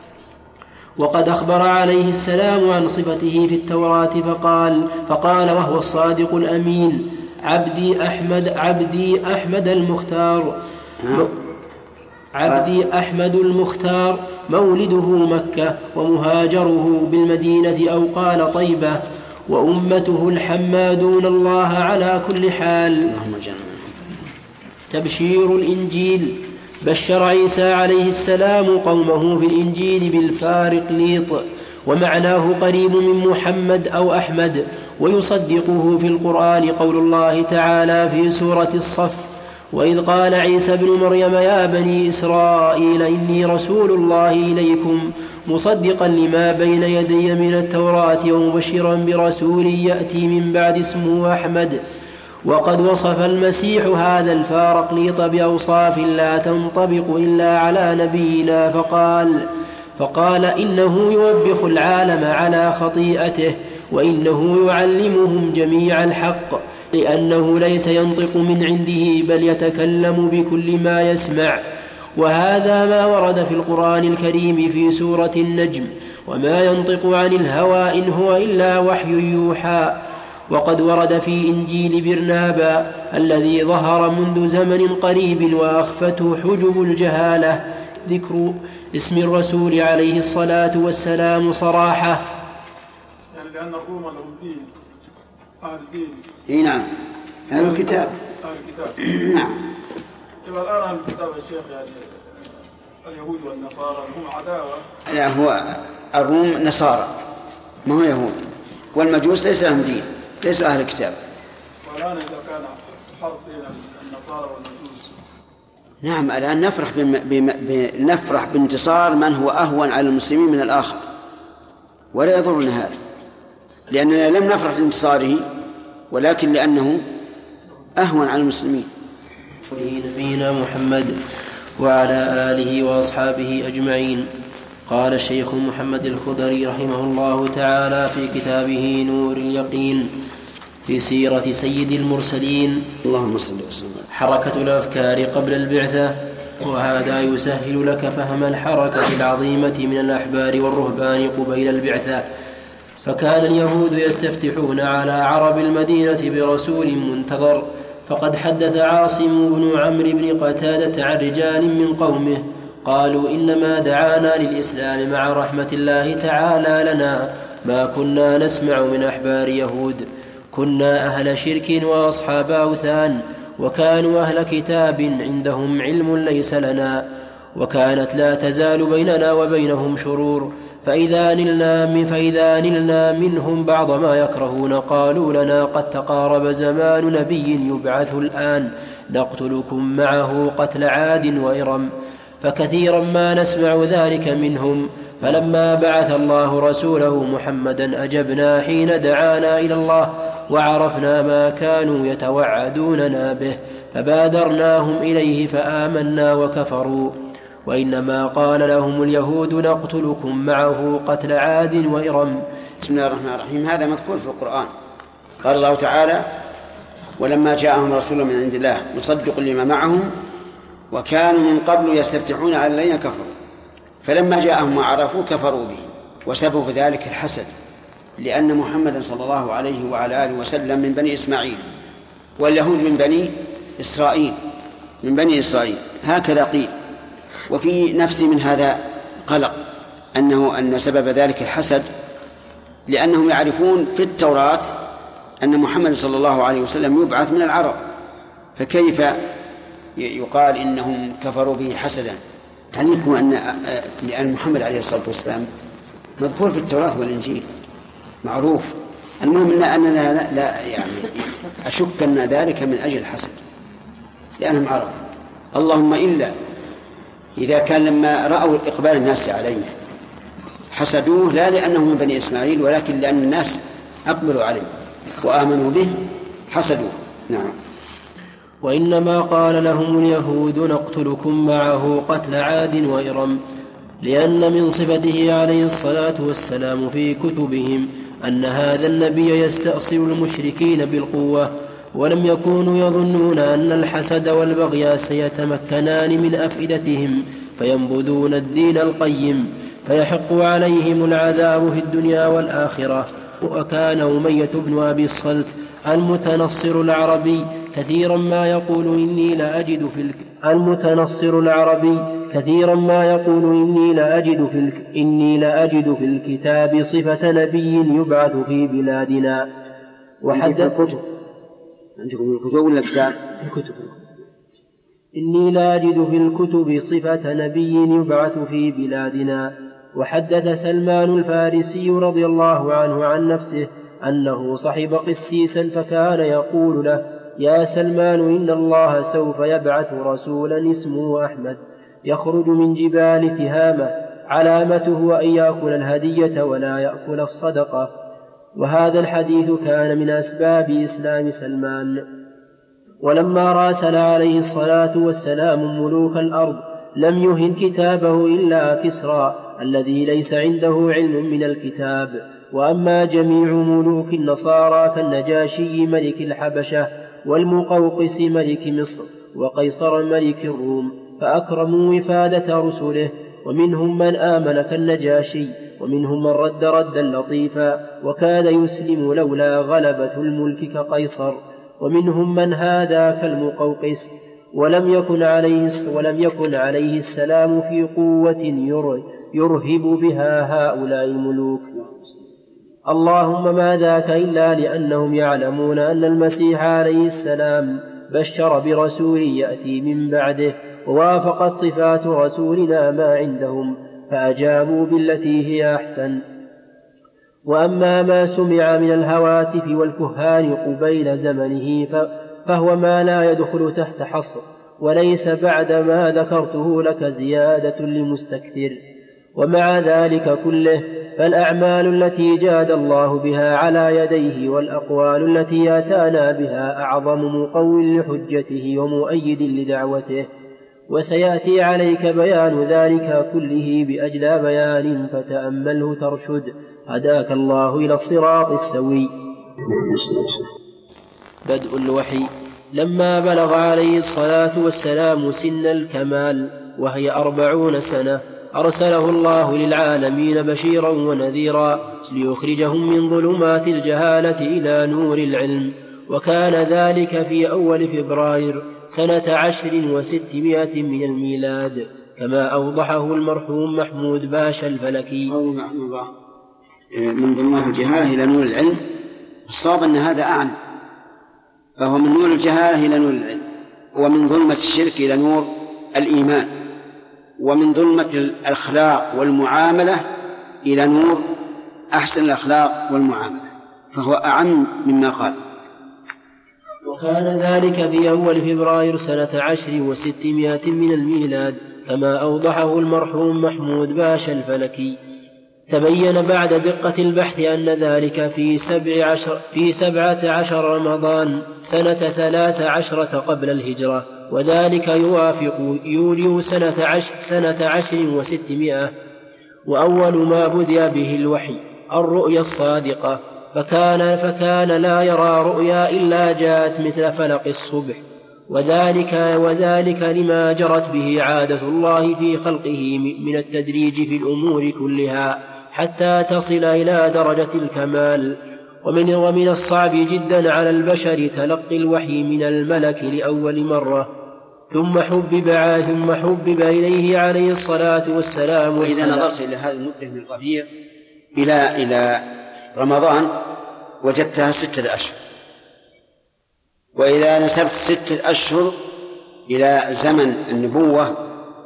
S4: وقد أخبر عليه السلام عن صفته في التوراة فقال وهو الصادق الأمين: عبدي أحمد المختار مولده مكة، ومهاجره بالمدينة أو قال طيبة، وأمته الحمادون الله على كل حال. تبشير الإنجيل: بشر عيسى عليه السلام قومه في الإنجيل بالفارقليط، ومعناه قريب من محمد أو أحمد، ويصدقه في القرآن قول الله تعالى في سورة الصف: وإذ قال عيسى بن مريم يا بني إسرائيل إني رسول الله إليكم مصدقا لما بين يدي من التوراة ومبشرا برسول يأتي من بعد اسمه أحمد. وقد وصف المسيح هذا الفارقليط بأوصاف لا تنطبق إلا على نبينا، فقال إنه يوبخ العالم على خطيئته، وإنه يعلمهم جميع الحق، لأنه ليس ينطق من عنده بل يتكلم بكل ما يسمع. وهذا ما ورد في القرآن الكريم في سورة النجم: وما ينطق عن الهوى إن هو إلا وحي يوحى. وقد ورد في إنجيل برنابا الذي ظهر منذ زمن قريب وأخفته حجب الجهالة ذكر اسم الرسول عليه الصلاة والسلام صراحة.
S5: يعني لأن الروم لهم دين، أهل الدين.
S2: إيه نعم، أهل الكتاب. نعم.
S5: إذا الآن أهل الكتاب يا شيخ يعني اليهود والنصارى هم عداوة.
S2: لا، هو الروم نصارى ما هو يهود، والمجوس ليس لهم دين، ليسوا أهل الكتاب.
S5: والآن إذا كان حرب بين النصارى والمجوس.
S2: نعم، الآن نفرح بانتصار من هو أهون على المسلمين من الآخر، ولا يضرنا هذا، لأننا لم نفرح بانتصاره ولكن لأنه أهون على المسلمين.
S4: نبينا محمد وعلى آله وأصحابه أجمعين. قال الشيخ محمد الخضري رحمه الله تعالى في كتابه نور اليقين في سيرة سيد المرسلين:
S2: اللهم صل وسلم.
S4: حركة الأفكار قبل البعثة. وهذا يسهل لك فهم الحركة العظيمة من الأحبار والرهبان قبيل البعثة. فكان اليهود يستفتحون على عرب المدينة برسول منتظر، فقد حدث عاصم بن عمرو بن قتادة عن رجال من قومه قالوا: إنما دعانا للإسلام مع رحمة الله تعالى لنا ما كنا نسمع من أحبار يهود، كنا أهل شرك وأصحاب أوثان، وكانوا أهل كتاب عندهم علم ليس لنا، وكانت لا تزال بيننا وبينهم شرور، فإذا نلنا منهم بعض ما يكرهون قالوا لنا قد تقارب زمان نبي يبعث الآن نقتلكم معه قتل عاد وإرم. فكثيرا ما نسمع ذلك منهم. فلما بعث الله رسوله محمدا أجبنا حين دعانا إلى الله وعرفنا ما كانوا يتوعدوننا به فبادرناهم إليه فآمنا وكفروا. وإنما قال لهم اليهود نقتلكم معه قتل عاد وإرم.
S2: بسم الله الرحمن الرحيم. هذا مذكور في القرآن. قال الله تعالى: ولما جاءهم رسول من عند الله مصدق لما معهم وكانوا من قبل يستفتحون على الذين كفروا فلما جاءهم ما عرفوا كفروا به. وسبب ذلك الحسد، لأن محمدا صلى الله عليه وعلى آله وسلم من بني إسماعيل واليهود من بني إسرائيل هكذا قيل. وفي نفسي من هذا قلق أن سبب ذلك الحسد، لأنهم يعرفون في التوراة أن محمد صلى الله عليه وسلم يبعث من العرب، فكيف يقال إنهم كفروا به حسدا؟ تعليكم لأن محمد عليه الصلاة والسلام مذكور في التوراة والإنجيل معروف. المهم أننا لا يعني أشك أن ذلك من أجل الحسد لأنهم عرب. اللهم إلا إذا كان لما رأوا إقبال الناس عليه حسدوه، لا لأنه من بني إسماعيل ولكن لأن الناس أقبلوا عليه وآمنوا به حسدوه. نعم.
S4: وإنما قال لهم اليهود نقتلكم معه قتل عاد وإرم، لأن من صفته عليه الصلاة والسلام في كتبهم أن هذا النبي يستأصل المشركين بالقوة، ولم يكونوا يظنون أن الحسد والبغي سيتمكنان من أفئدتهم فينبذون الدين القيم فيحق عليهم العذاب في الدنيا والآخرة. وكان أمية بن أبي الصلت المتنصر العربي كثيرا ما يقول إني لأجد في الكتاب صفة نبي يبعث في بلادنا. إني لا أجد في الكتب صفة نبي يبعث في بلادنا. وحدث سلمان الفارسي رضي الله عنه عن نفسه أنه صحب قسيسا فكان يقول له: يا سلمان، إن الله سوف يبعث رسولا اسمه أحمد يخرج من جبال تهامة علامته أن يأكل الهدية ولا يأكل الصدقة. وهذا الحديث كان من أسباب إسلام سلمان. ولما راسل عليه الصلاة والسلام ملوك الأرض لم يهن كتابه إلا كسرى الذي ليس عنده علم من الكتاب. وأما جميع ملوك النصارى كالنجاشي ملك الحبشة والمقوقس ملك مصر وقيصر ملك الروم فأكرموا وفادة رسله، ومنهم من آمن كالنجاشي ومنهم من رد ردا لطيفا وكاد يسلم لولا غلبة الملك كقيصر، ومنهم من هادى كالمقوقس ولم يكن عليه السلام في قوة يرهب بها هؤلاء الملوك. اللهم ما ذاك إلا لأنهم يعلمون أن المسيح عليه السلام بشر برسول يأتي من بعده ووافقت صفات رسولنا ما عندهم فأجابوا بالتي هي أحسن. وأما ما سمع من الهواتف والكهان قبيل زمنه فهو ما لا يدخل تحت حصر، وليس بعد ما ذكرته لك زيادة لمستكثر. ومع ذلك كله فالأعمال التي جاد الله بها على يديه والأقوال التي آتانا بها أعظم مقو لحجته ومؤيد لدعوته. وسيأتي عليك بيان ذلك كله بأجلى بيان فتأمله ترشد، هداك الله إلى الصراط السوي. بدء الوحي. لما بلغ عليه الصلاة والسلام سن الكمال وهي 40 سنة أرسله الله للعالمين بشيرا ونذيرا ليخرجهم من ظلمات الجهالة إلى نور العلم. وكان ذلك في أول فبراير سنة 10 و600 من الميلاد، كما أوضحه المرحوم محمود باشا الفلكي.
S2: من ظلمات الجهالة إلى نور العلم، الصواب أن هذا أعم، فهو من نور الجهالة إلى نور العلم، ومن ظلمة الشرك إلى نور الإيمان، ومن ظلمة الأخلاق والمعاملة إلى نور أحسن الأخلاق والمعاملة، فهو أعم مما قال.
S4: وكان ذلك في أول فبراير سنة 10 و600 من الميلاد، كما أوضحه المرحوم محمود باشا الفلكي. تبين بعد دقة البحث أن ذلك في 17 رمضان سنة 13 قبل الهجرة، وذلك يوافق يوليو سنة 10 و600. وأول ما بدأ به الوحي الرؤيا الصادقة، فكان لا يرى رؤيا إلا جاءت مثل فلق الصبح، وذلك لما جرت به عادة الله في خلقه من التدريج في الأمور كلها حتى تصل إلى درجة الكمال. ومن الصعب جدا على البشر تلقي الوحي من الملك لأول مرة، ثم حبب إليه عليه الصلاة والسلام.
S2: وإذا نظرت إلى هذا المدة من الربيع إلى رمضان وجدتها 6 أشهر، وإذا نسبت 6 أشهر إلى زمن النبوة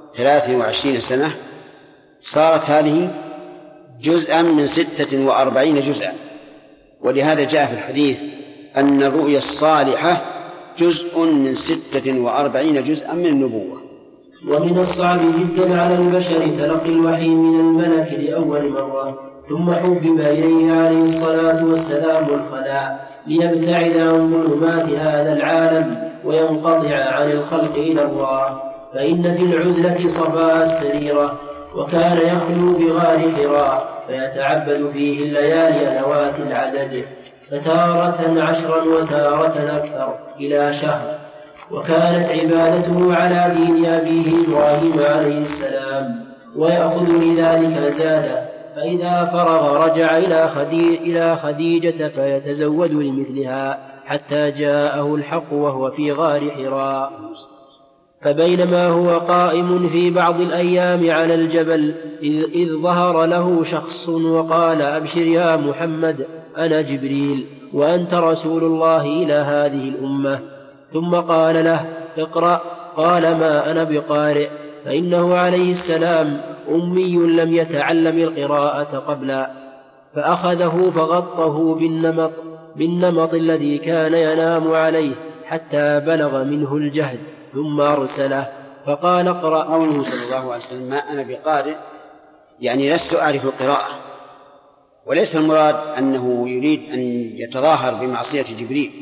S2: 23 سنة صارت هذه جزءا من 46 جزءا. ولهذا جاء في الحديث أن الرؤيا الصالحة جزء من 46 جزءا من النبوة.
S4: ومن الصعب جدا على البشر تلقي الوحي من الملك لأول مرة، ثم حبب إليه عليه الصلاة والسلام الخلاء ليبتعد عن ظلمات هذا العالم وينقطع عن الخلق إلى الله، فإن في العزلة صفاء السريرة. وكان يخلو بغار حراء فيتعبد فيه الليالي نوات العدد، فتارة 10 وتارة أكثر إلى شهر. وكانت عبادته على دين أبيه إبراهيم عليه السلام، ويأخذ لذلك زادا، فإذا فرغ رجع إلى خديجة فيتزود لمثلها حتى جاءه الحق وهو في غار حراء. فبينما هو قائم في بعض الأيام على الجبل إذ ظهر له شخص وقال: أبشر يا محمد، أنا جبريل وأنت رسول الله إلى هذه الأمة. ثم قال له: اقرأ. قال: ما أنا بقارئ، فإنه عليه السلام أمي لم يتعلم القراءة قبل. فأخذه فغطه بالنمط الذي كان ينام عليه حتى بلغ منه الجهد، ثم أرسله فقال: اقرأ.
S2: قوله صلى الله عليه وسلم: ما أنا بقارئ، يعني لست أعرف القراءة، وليس المراد أنه يريد أن يتظاهر بمعصية جبريل،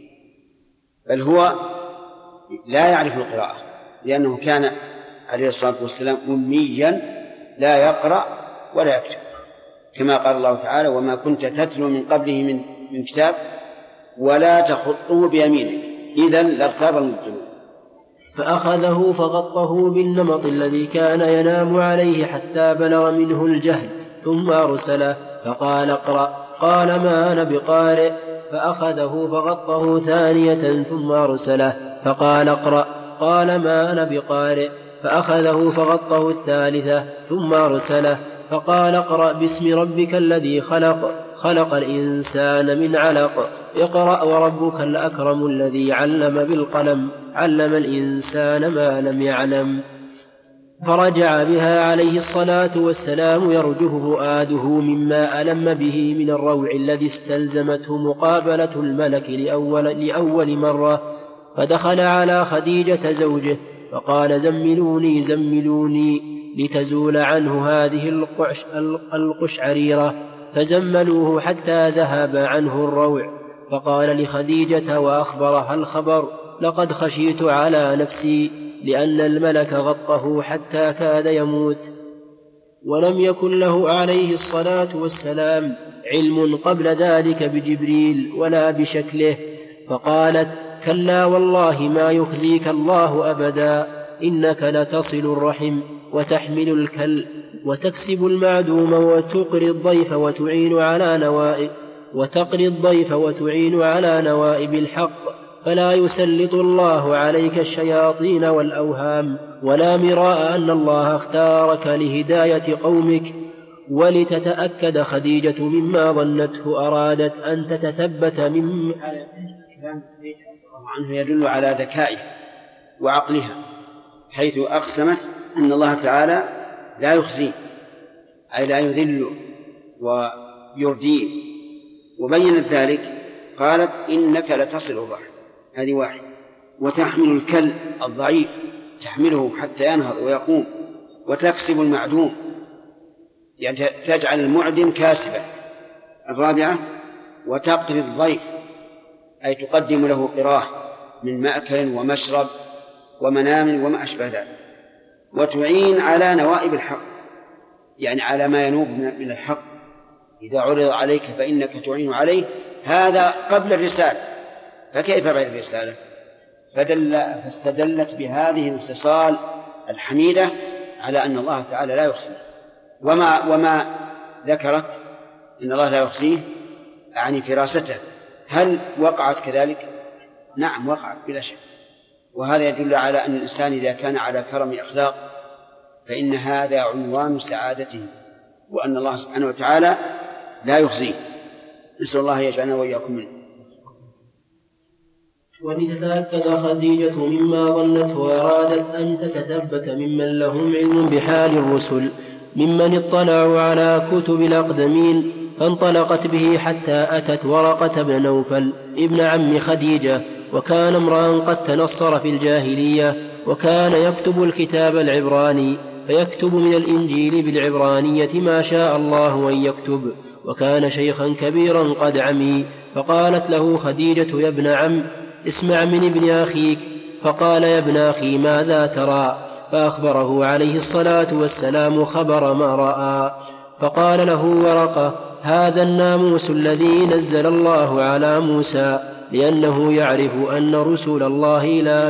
S2: بل هو لا يعرف القراءة، لأنه كان عليه الصلاة والسلام أميا لا يقرأ ولا يكتب، كما قال الله تعالى: وما كنت تتلو من قبله من كتاب ولا تخطه بيمينك إذا لارتاب المبطلون.
S4: فأخذه فغطه بالنمط الذي كان ينام عليه حتى بلغ منه الجهل، ثم أرسله فقال: اقرأ. قال: ما أنا بقارئ. فأخذه فغطه ثانية ثم أرسله فقال: اقرأ. قال: ما أنا بقارئ. فأخذه فغطه الثالثة ثم أرسله فقال: اقرأ باسم ربك الذي خلق الإنسان من علق، اقرأ وربك الأكرم الذي علم بالقلم، علم الإنسان ما لم يعلم. فرجع بها عليه الصلاة والسلام يرجف فؤاده مما ألم به من الروع الذي استلزمته مقابلة الملك لأول مرة. فدخل على خديجة زوجه فقال: زملوني زملوني، لتزول عنه هذه القشعريرة. فزملوه حتى ذهب عنه الروع. فقال لخديجة وأخبرها الخبر: لقد خشيت على نفسي، لأن الملك غطه حتى كاد يموت. ولم يكن له عليه الصلاة والسلام علم قبل ذلك بجبريل ولا بشكله. فقالت: كلا والله ما يخزيك الله أبدا، إنك لتصل الرحم وتحمل الكل وتكسب المعدوم وتقري الضيف وتعين على نوائب الحق، فلا يسلط الله عليك الشياطين والأوهام، ولا مراء أن الله اختارك لهداية قومك. ولتتأكد خديجة مما ظنته أرادت أن تتثبت من
S2: عنه يدل على ذكائها وعقلها، حيث أقسمت أن الله تعالى لا يخزي، أي لا يذل ويرديه، وبينت ذلك قالت إنك لتصل الرحم، هذه واحد، وتحمل الكل الضعيف تحمله حتى ينهض ويقوم، وتكسب المعدوم يعني تجعل المعدم كاسبا. الرابعة وتقري الضيف أي تقدم له قراه من مأكل ومشرب ومنام وما أشبه ذلك، وتعين على نوائب الحق يعني على ما ينوب من الحق، إذا عرض عليك فإنك تعين عليه، هذا قبل الرسالة، فكيف بعد الرسالة؟ فاستدلت بهذه الخصال الحميدة على أن الله تعالى لا يحصيه، وما ذكرت إن الله لا يحصيه يعني فراسته. هل وقعت كذلك؟ نعم وقعت بلا شك، وهذا يدل على أن الإنسان إذا كان على كرم أخلاق فإن هذا عنوان سعادته، وأن الله سبحانه وتعالى لا يخزيه. نسأل الله يجعلنا وإياكم منه.
S4: ولتتأكد خديجة مما ظنت وأرادت أن تتثبت ممن لهم علم بحال الرسل ممن اطلعوا على كتب الأقدمين، فانطلقت به حتى أتت ورقة بن نوفل ابن عم خديجة، وكان امرأ قد تنصر في الجاهلية، وكان يكتب الكتاب العبراني، فيكتب من الإنجيل بالعبرانية ما شاء الله أن يكتب، وكان شيخا كبيرا قد عمي. فقالت له خديجة يا ابن عم اسمع من ابن أخيك. فقال يا ابن أخي ماذا ترى؟ فأخبره عليه الصلاة والسلام خبر ما رأى. فقال له ورقة هذا الناموس الذي نزل الله على موسى، لأنه يعرف أن رسول الله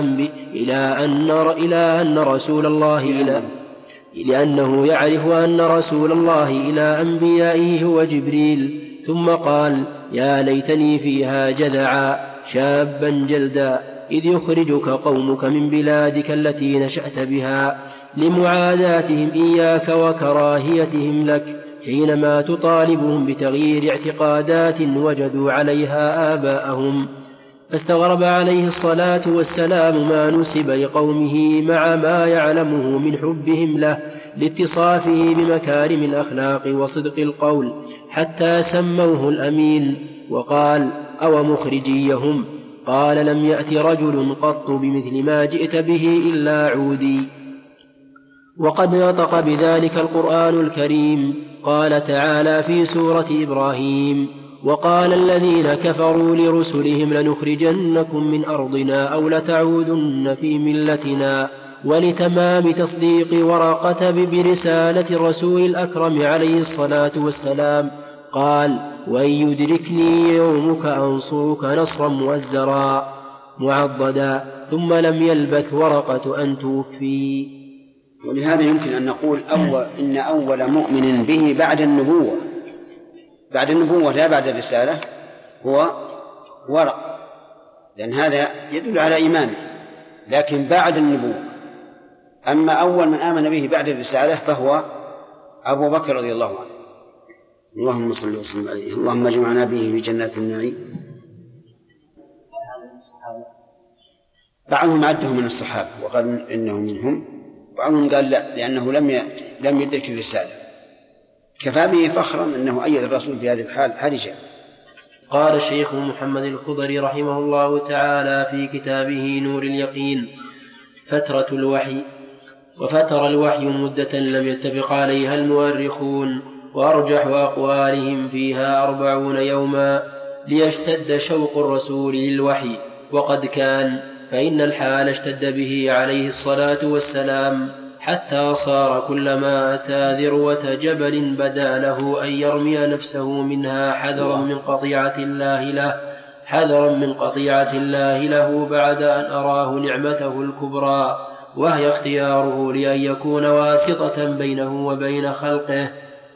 S4: لأنه يعرف أن رسول الله إلى أنبيائه هو جبريل. ثم قال يا ليتني فيها جذعا شابا جلدا إذ يخرجك قومك من بلادك التي نشأت بها لمعاداتهم إياك وكراهيتهم لك، حينما تطالبهم بتغيير اعتقادات وجدوا عليها آباءهم. فاستغرب عليه الصلاة والسلام ما نسب لقومه مع ما يعلمه من حبهم له لاتصافه بمكارم الأخلاق وصدق القول، حتى سموه الأمين. وقال أو مخرجيهم؟ قال لم يأت رجل قط بمثل ما جئت به إلا عودي. وقد نطق بذلك القرآن الكريم. قال تعالى في سورة إبراهيم وقال الذين كفروا لرسلهم لنخرجنكم من أرضنا أو لتعودن في ملتنا. ولتمام تصديق ورقة برسالة الرسول الأكرم عليه الصلاة والسلام قال وإن يدركني يومك أنصرك نصرا مؤزرا معضدا. ثم لم يلبث ورقة أن توفي.
S2: ولهذا يمكن أن نقول إن أول مؤمن به بعد النبوة لا بعد الرسالة هو ورق، لأن هذا يدل على إيمانه، لكن بعد النبوة. أما أول من آمن به بعد الرسالة فهو أبو بكر رضي الله عنه. اللهم صل وسلم عليه. اللهم اجمعنا به في جنات النعيم. بعضهم عده من الصحابة وقال إنه منهم، بعضهم قال لا لأنه لم يدرك الرسالة. كفى به فخرا أنه أيد الرسول في هذه الحال حرجا.
S4: قال الشيخ محمد الخضري رحمه الله تعالى في كتابه نور اليقين فترة الوحي. وفتر الوحي مدة لم يتفق عليها المؤرخون، وأرجح أقوالهم فيها 40 يوما، ليشتد شوق الرسول للوحي، وقد كان، فإن الحال اشتد به عليه الصلاة والسلام حتى صار كلما أتى ذروة جبل بدا له أن يرمي نفسه منها حذرا من قطيعة الله له بعد أن أراه نعمته الكبرى، وهي اختياره لأن يكون واسطة بينه وبين خلقه،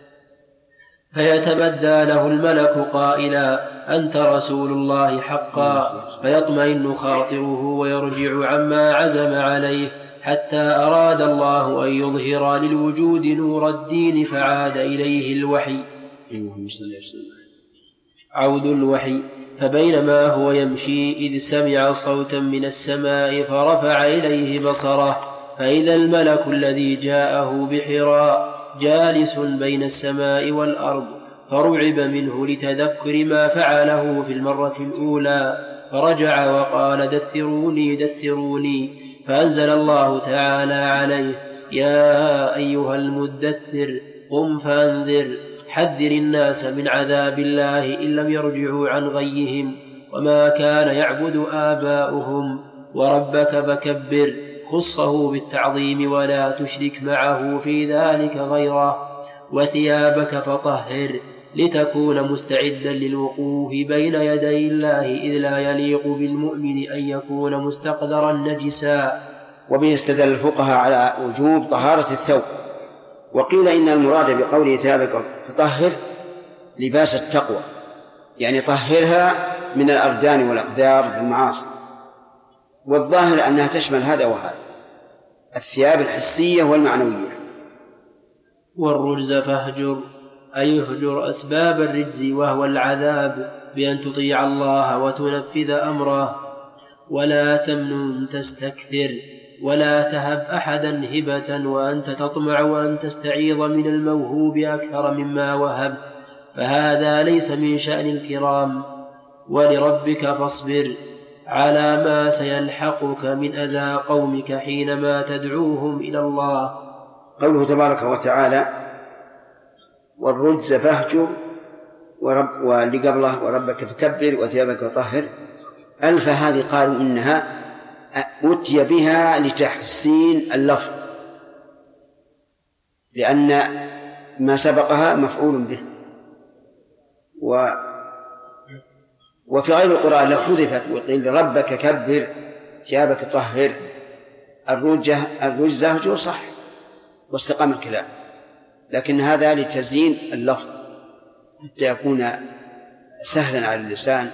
S4: فيتبدى له الملك قائلا أنت رسول الله حقا، فيطمئن خاطره ويرجع عما عزم عليه، حتى أراد الله أن يظهر للوجود نور الدين فعاد إليه الوحي. عود الوحي. فبينما هو يمشي إذ سمع صوتا من السماء فرفع إليه بصره، فإذا الملك الذي جاءه بحراء جالس بين السماء والأرض، فرعب منه لتذكر ما فعله في المرة الأولى، فرجع وقال دثروني دثروني، فأنزل الله تعالى عليه: يا أيها المدثر قم فأنذر، حذر الناس من عذاب الله إن لم يرجعوا عن غيهم، وما كان يعبد آباؤهم، وربك فكبر، خصه بالتعظيم ولا تشرك معه في ذلك غيره، وثيابك فطهر، لتكون مستعدا للوقوف بين يدي الله، إذ لا يليق بالمؤمن أن يكون مستقذرا نجسا.
S2: وبه استدل الفقهاء على وجوب طهارة الثوب. وقيل إن المراد بقوله ثيابك فطهر لباس التقوى، يعني طهرها من الأردان والأقدار بالمعاصي، والظاهر أنها تشمل هذا وهذا، الثياب الحسية والمعنوية.
S4: والرجز فاهجر، أي اهجر أسباب الرجز وهو العذاب بأن تطيع الله وتنفذ أمره، ولا تمنن تستكثر، ولا تهب أحدا هبة وأنت تطمع وأن تستعيض من الموهوب أكثر مما وهبت، فهذا ليس من شأن الكرام. ولربك فاصبر على ما سيلحقك من أذى قومك حينما تدعوهم إلى الله.
S2: قوله تبارك وتعالى والرجز فاهجر، واللي قبله وربك فكبر وثيابك فطهر، ألف هذه قالوا إنها أتي بها لتحسين اللفظ، لأن ما سبقها مفعول به. وفي غير القرآن لو حذفت وقيل ربك كبر ثيابك طهر، الرجز اهجر صح واستقام الكلام، لكن هذا لتزيين اللفظ حتى يكون سهلا على اللسان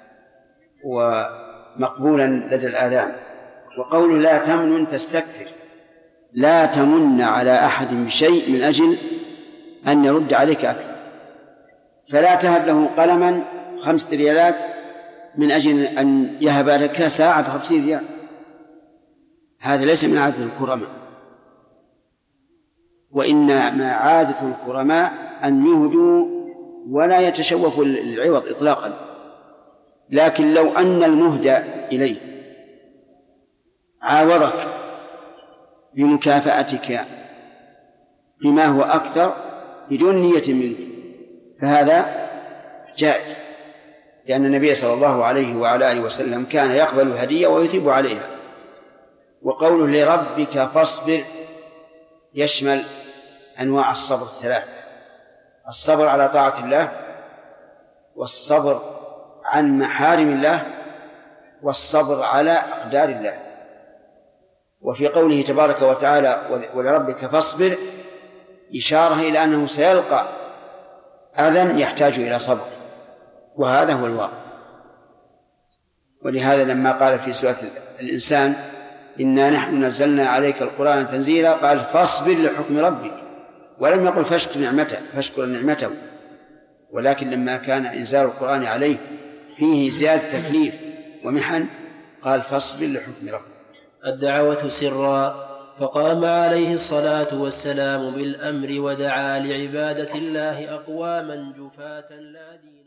S2: ومقبولا لدى الآذان. وقول لا تمنن تستكثر، لا تمن على أحد بشيء من أجل أن يرد عليك أكثر، فلا تهب له قلما 5 ريالات من أجل أن يهب لك ساعة ب50 ريال، هذا ليس من عادة الكرماء، وإنما عادة الكرماء أن يهدوا ولا يتشوفوا العوض إطلاقا. لكن لو أن المهدى إليه عاوضك بمكافأتك بما هو أكثر بدون نية منك فهذا جائز، لأن النبي صلى الله عليه وعلى آله وسلم كان يقبل الهدية ويثيب عليها. وقوله لربك فاصبر يشمل أنواع الصبر 3: الصبر على طاعة الله، والصبر عن محارم الله، والصبر على أقدار الله. وفي قوله تبارك وتعالى ولربك فاصبر إشارة إلى أنه سيلقى أذى يحتاج إلى صبر، وهذا هو الواقع. ولهذا لما قال في سورة الإنسان إنا نحن نزلنا عليك القرآن تنزيلا قال فاصبر لحكم ربك، ولم يقل فاشكر نعمته، ولكن لما كان إنزال القرآن عليه فيه زيادة تكليف ومحن قال فاصبر لحكم ربك.
S4: الدعوة سرا، فقام عليه الصلاة والسلام بالأمر ودعا لعبادة الله أقواما جفاة لا دين